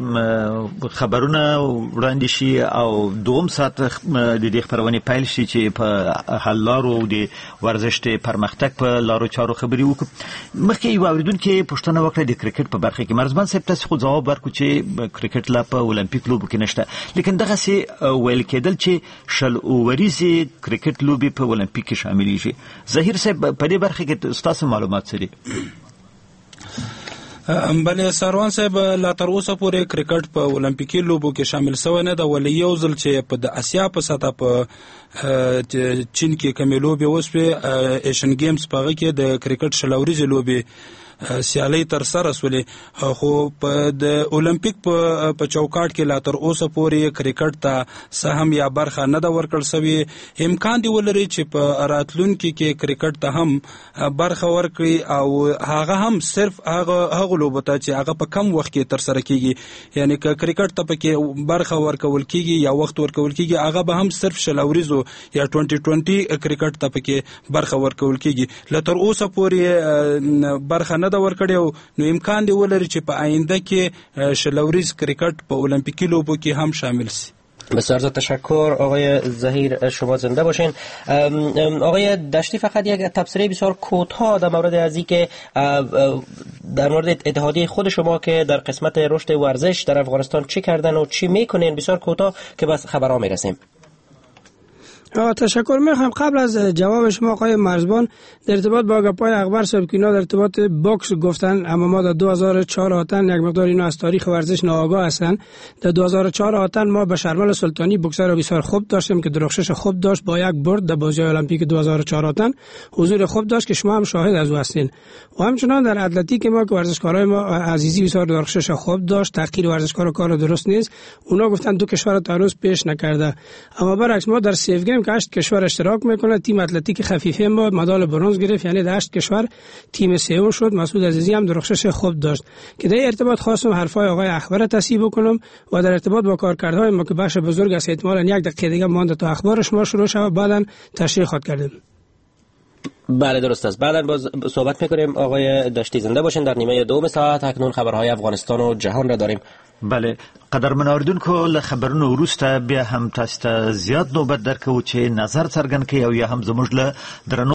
خبرونه وړاندې شي او دوم سات د دې خبرونه پیل شي چې په حل لارو د ورزش ته پرمختګ په لارو چارو خبري وکړو. مخکې یو اوریدونکو پوښتنه وکړه د کرکټ په برخه کې. مرزبان صاحب تاسو خو ځواب ورکړو چې کرکټ لا په اولمپیک لوبو کې نشته، لیکن دغه سي ویل کېدل چې شل اوریزي کرکټ لوبي په اولمپیک کې شامل شي. ظاهر صاحب په دې برخه کې تاسو معلومات سره بله سروان صاحب لا تر اوسه پورې کرکټ په اولمپیکي لوبو کې شامل شوی نه دا ولې یو ځل چې په د اسیا په سطح په چین کې کومې لوبې وسوې ایشین گیمز په هغه کې د کرکټ شلوريزې لوبې سیالي تر سره سولې خو په د اولمپیک په چوکاټ کې لا تر اوسه پورې کرکټ ته سهم یا برخه نه دا ورکړل شوی امکان دی ولري چې په راتلونکي کې کرکټ ته هم برخه ورکړي او هغه هم صرف هغه هغه لوبه ته چې هغه په کم وخت کې تر سره کیږي یعنی که کرکټ ته پکې برخه ورکول کیږي یا وخت ورکول کیږي هغه به هم صرف شلوريزو یا عشرين عشرين کرکټ ته پکې برخه ورکول کیږي لا تر اوسه پورې برخه نه دا ورکړیو نو امکان دی ولري چې په آینده کې شلوریز کرکټ په المپیکي لوبو کې هم شامل شي. بسیار زیاد تشکر آقای ظهیر، شما زنده باشین. آقای دشتی فقط یک تبصره بسیار کوتاه در مورد از اینکه در مورد اتحادیه خود شما که در قسمت رشد ورزش در افغانستان چی کردن و چی میکنین بسیار کوتاه که بس خبرها میرسیم. تشکر میخوام. قبل از جواب شما آقای مرزبان در ارتباط با گپای اخبار صاحب که اینا در ارتباط باکس گفتن اما ما در دو هزار و چهار آتن یک مقدار اینا از تاریخ ورزش ناآگاه هستن. در دو هزار و چهار آتن ما به شرمل سلطانی بوکسر بسیار خوب داشتیم که درخشش خوب داشت با یک برد در بازی المپیک دو هزار و چهار آتن حضور خوب داشت که شما هم شاهد از او هستین. و همچنان در اتلتیک ما که ورزشکارای ما عزیزی بسیار درخشش خوب داشت، تحقیر ورزشکار کار درست نیست. اونا گفتن دو کشور تا هنوز پیش نکرده. اما برعکس ما در سیف گیم که هشت کشور اشتراک میکنه، تیم اتلتیک خفیفه ما مدال برنز گرفت، یعنی در هشت کشور تیم سوم شد. مسعود عزیزی هم درخشش خوب داشت. که در ارتباط خواستم حرفای آقای اخبار تصحیح بکنم و در ارتباط با کارکردهای ما که بخش بزرگ است احتمالاً یک دقیقه دیگه مانده تا اخبار شما شروع شود، بعداً تشریح خواهد کردیم. بله درست است. بعداً باز صحبت میکنیم. آقای دشتی زنده باشین. در نیمه دوم ساعت اکنون خبرهای افغانستان و جهان را داریم. بله قدرمن اوریدونکو له خبرونو وروسته بیا هم تاسو ته زیات نوبت درکو چې نظر څرګند کړئ او یا هم زموږ له درنو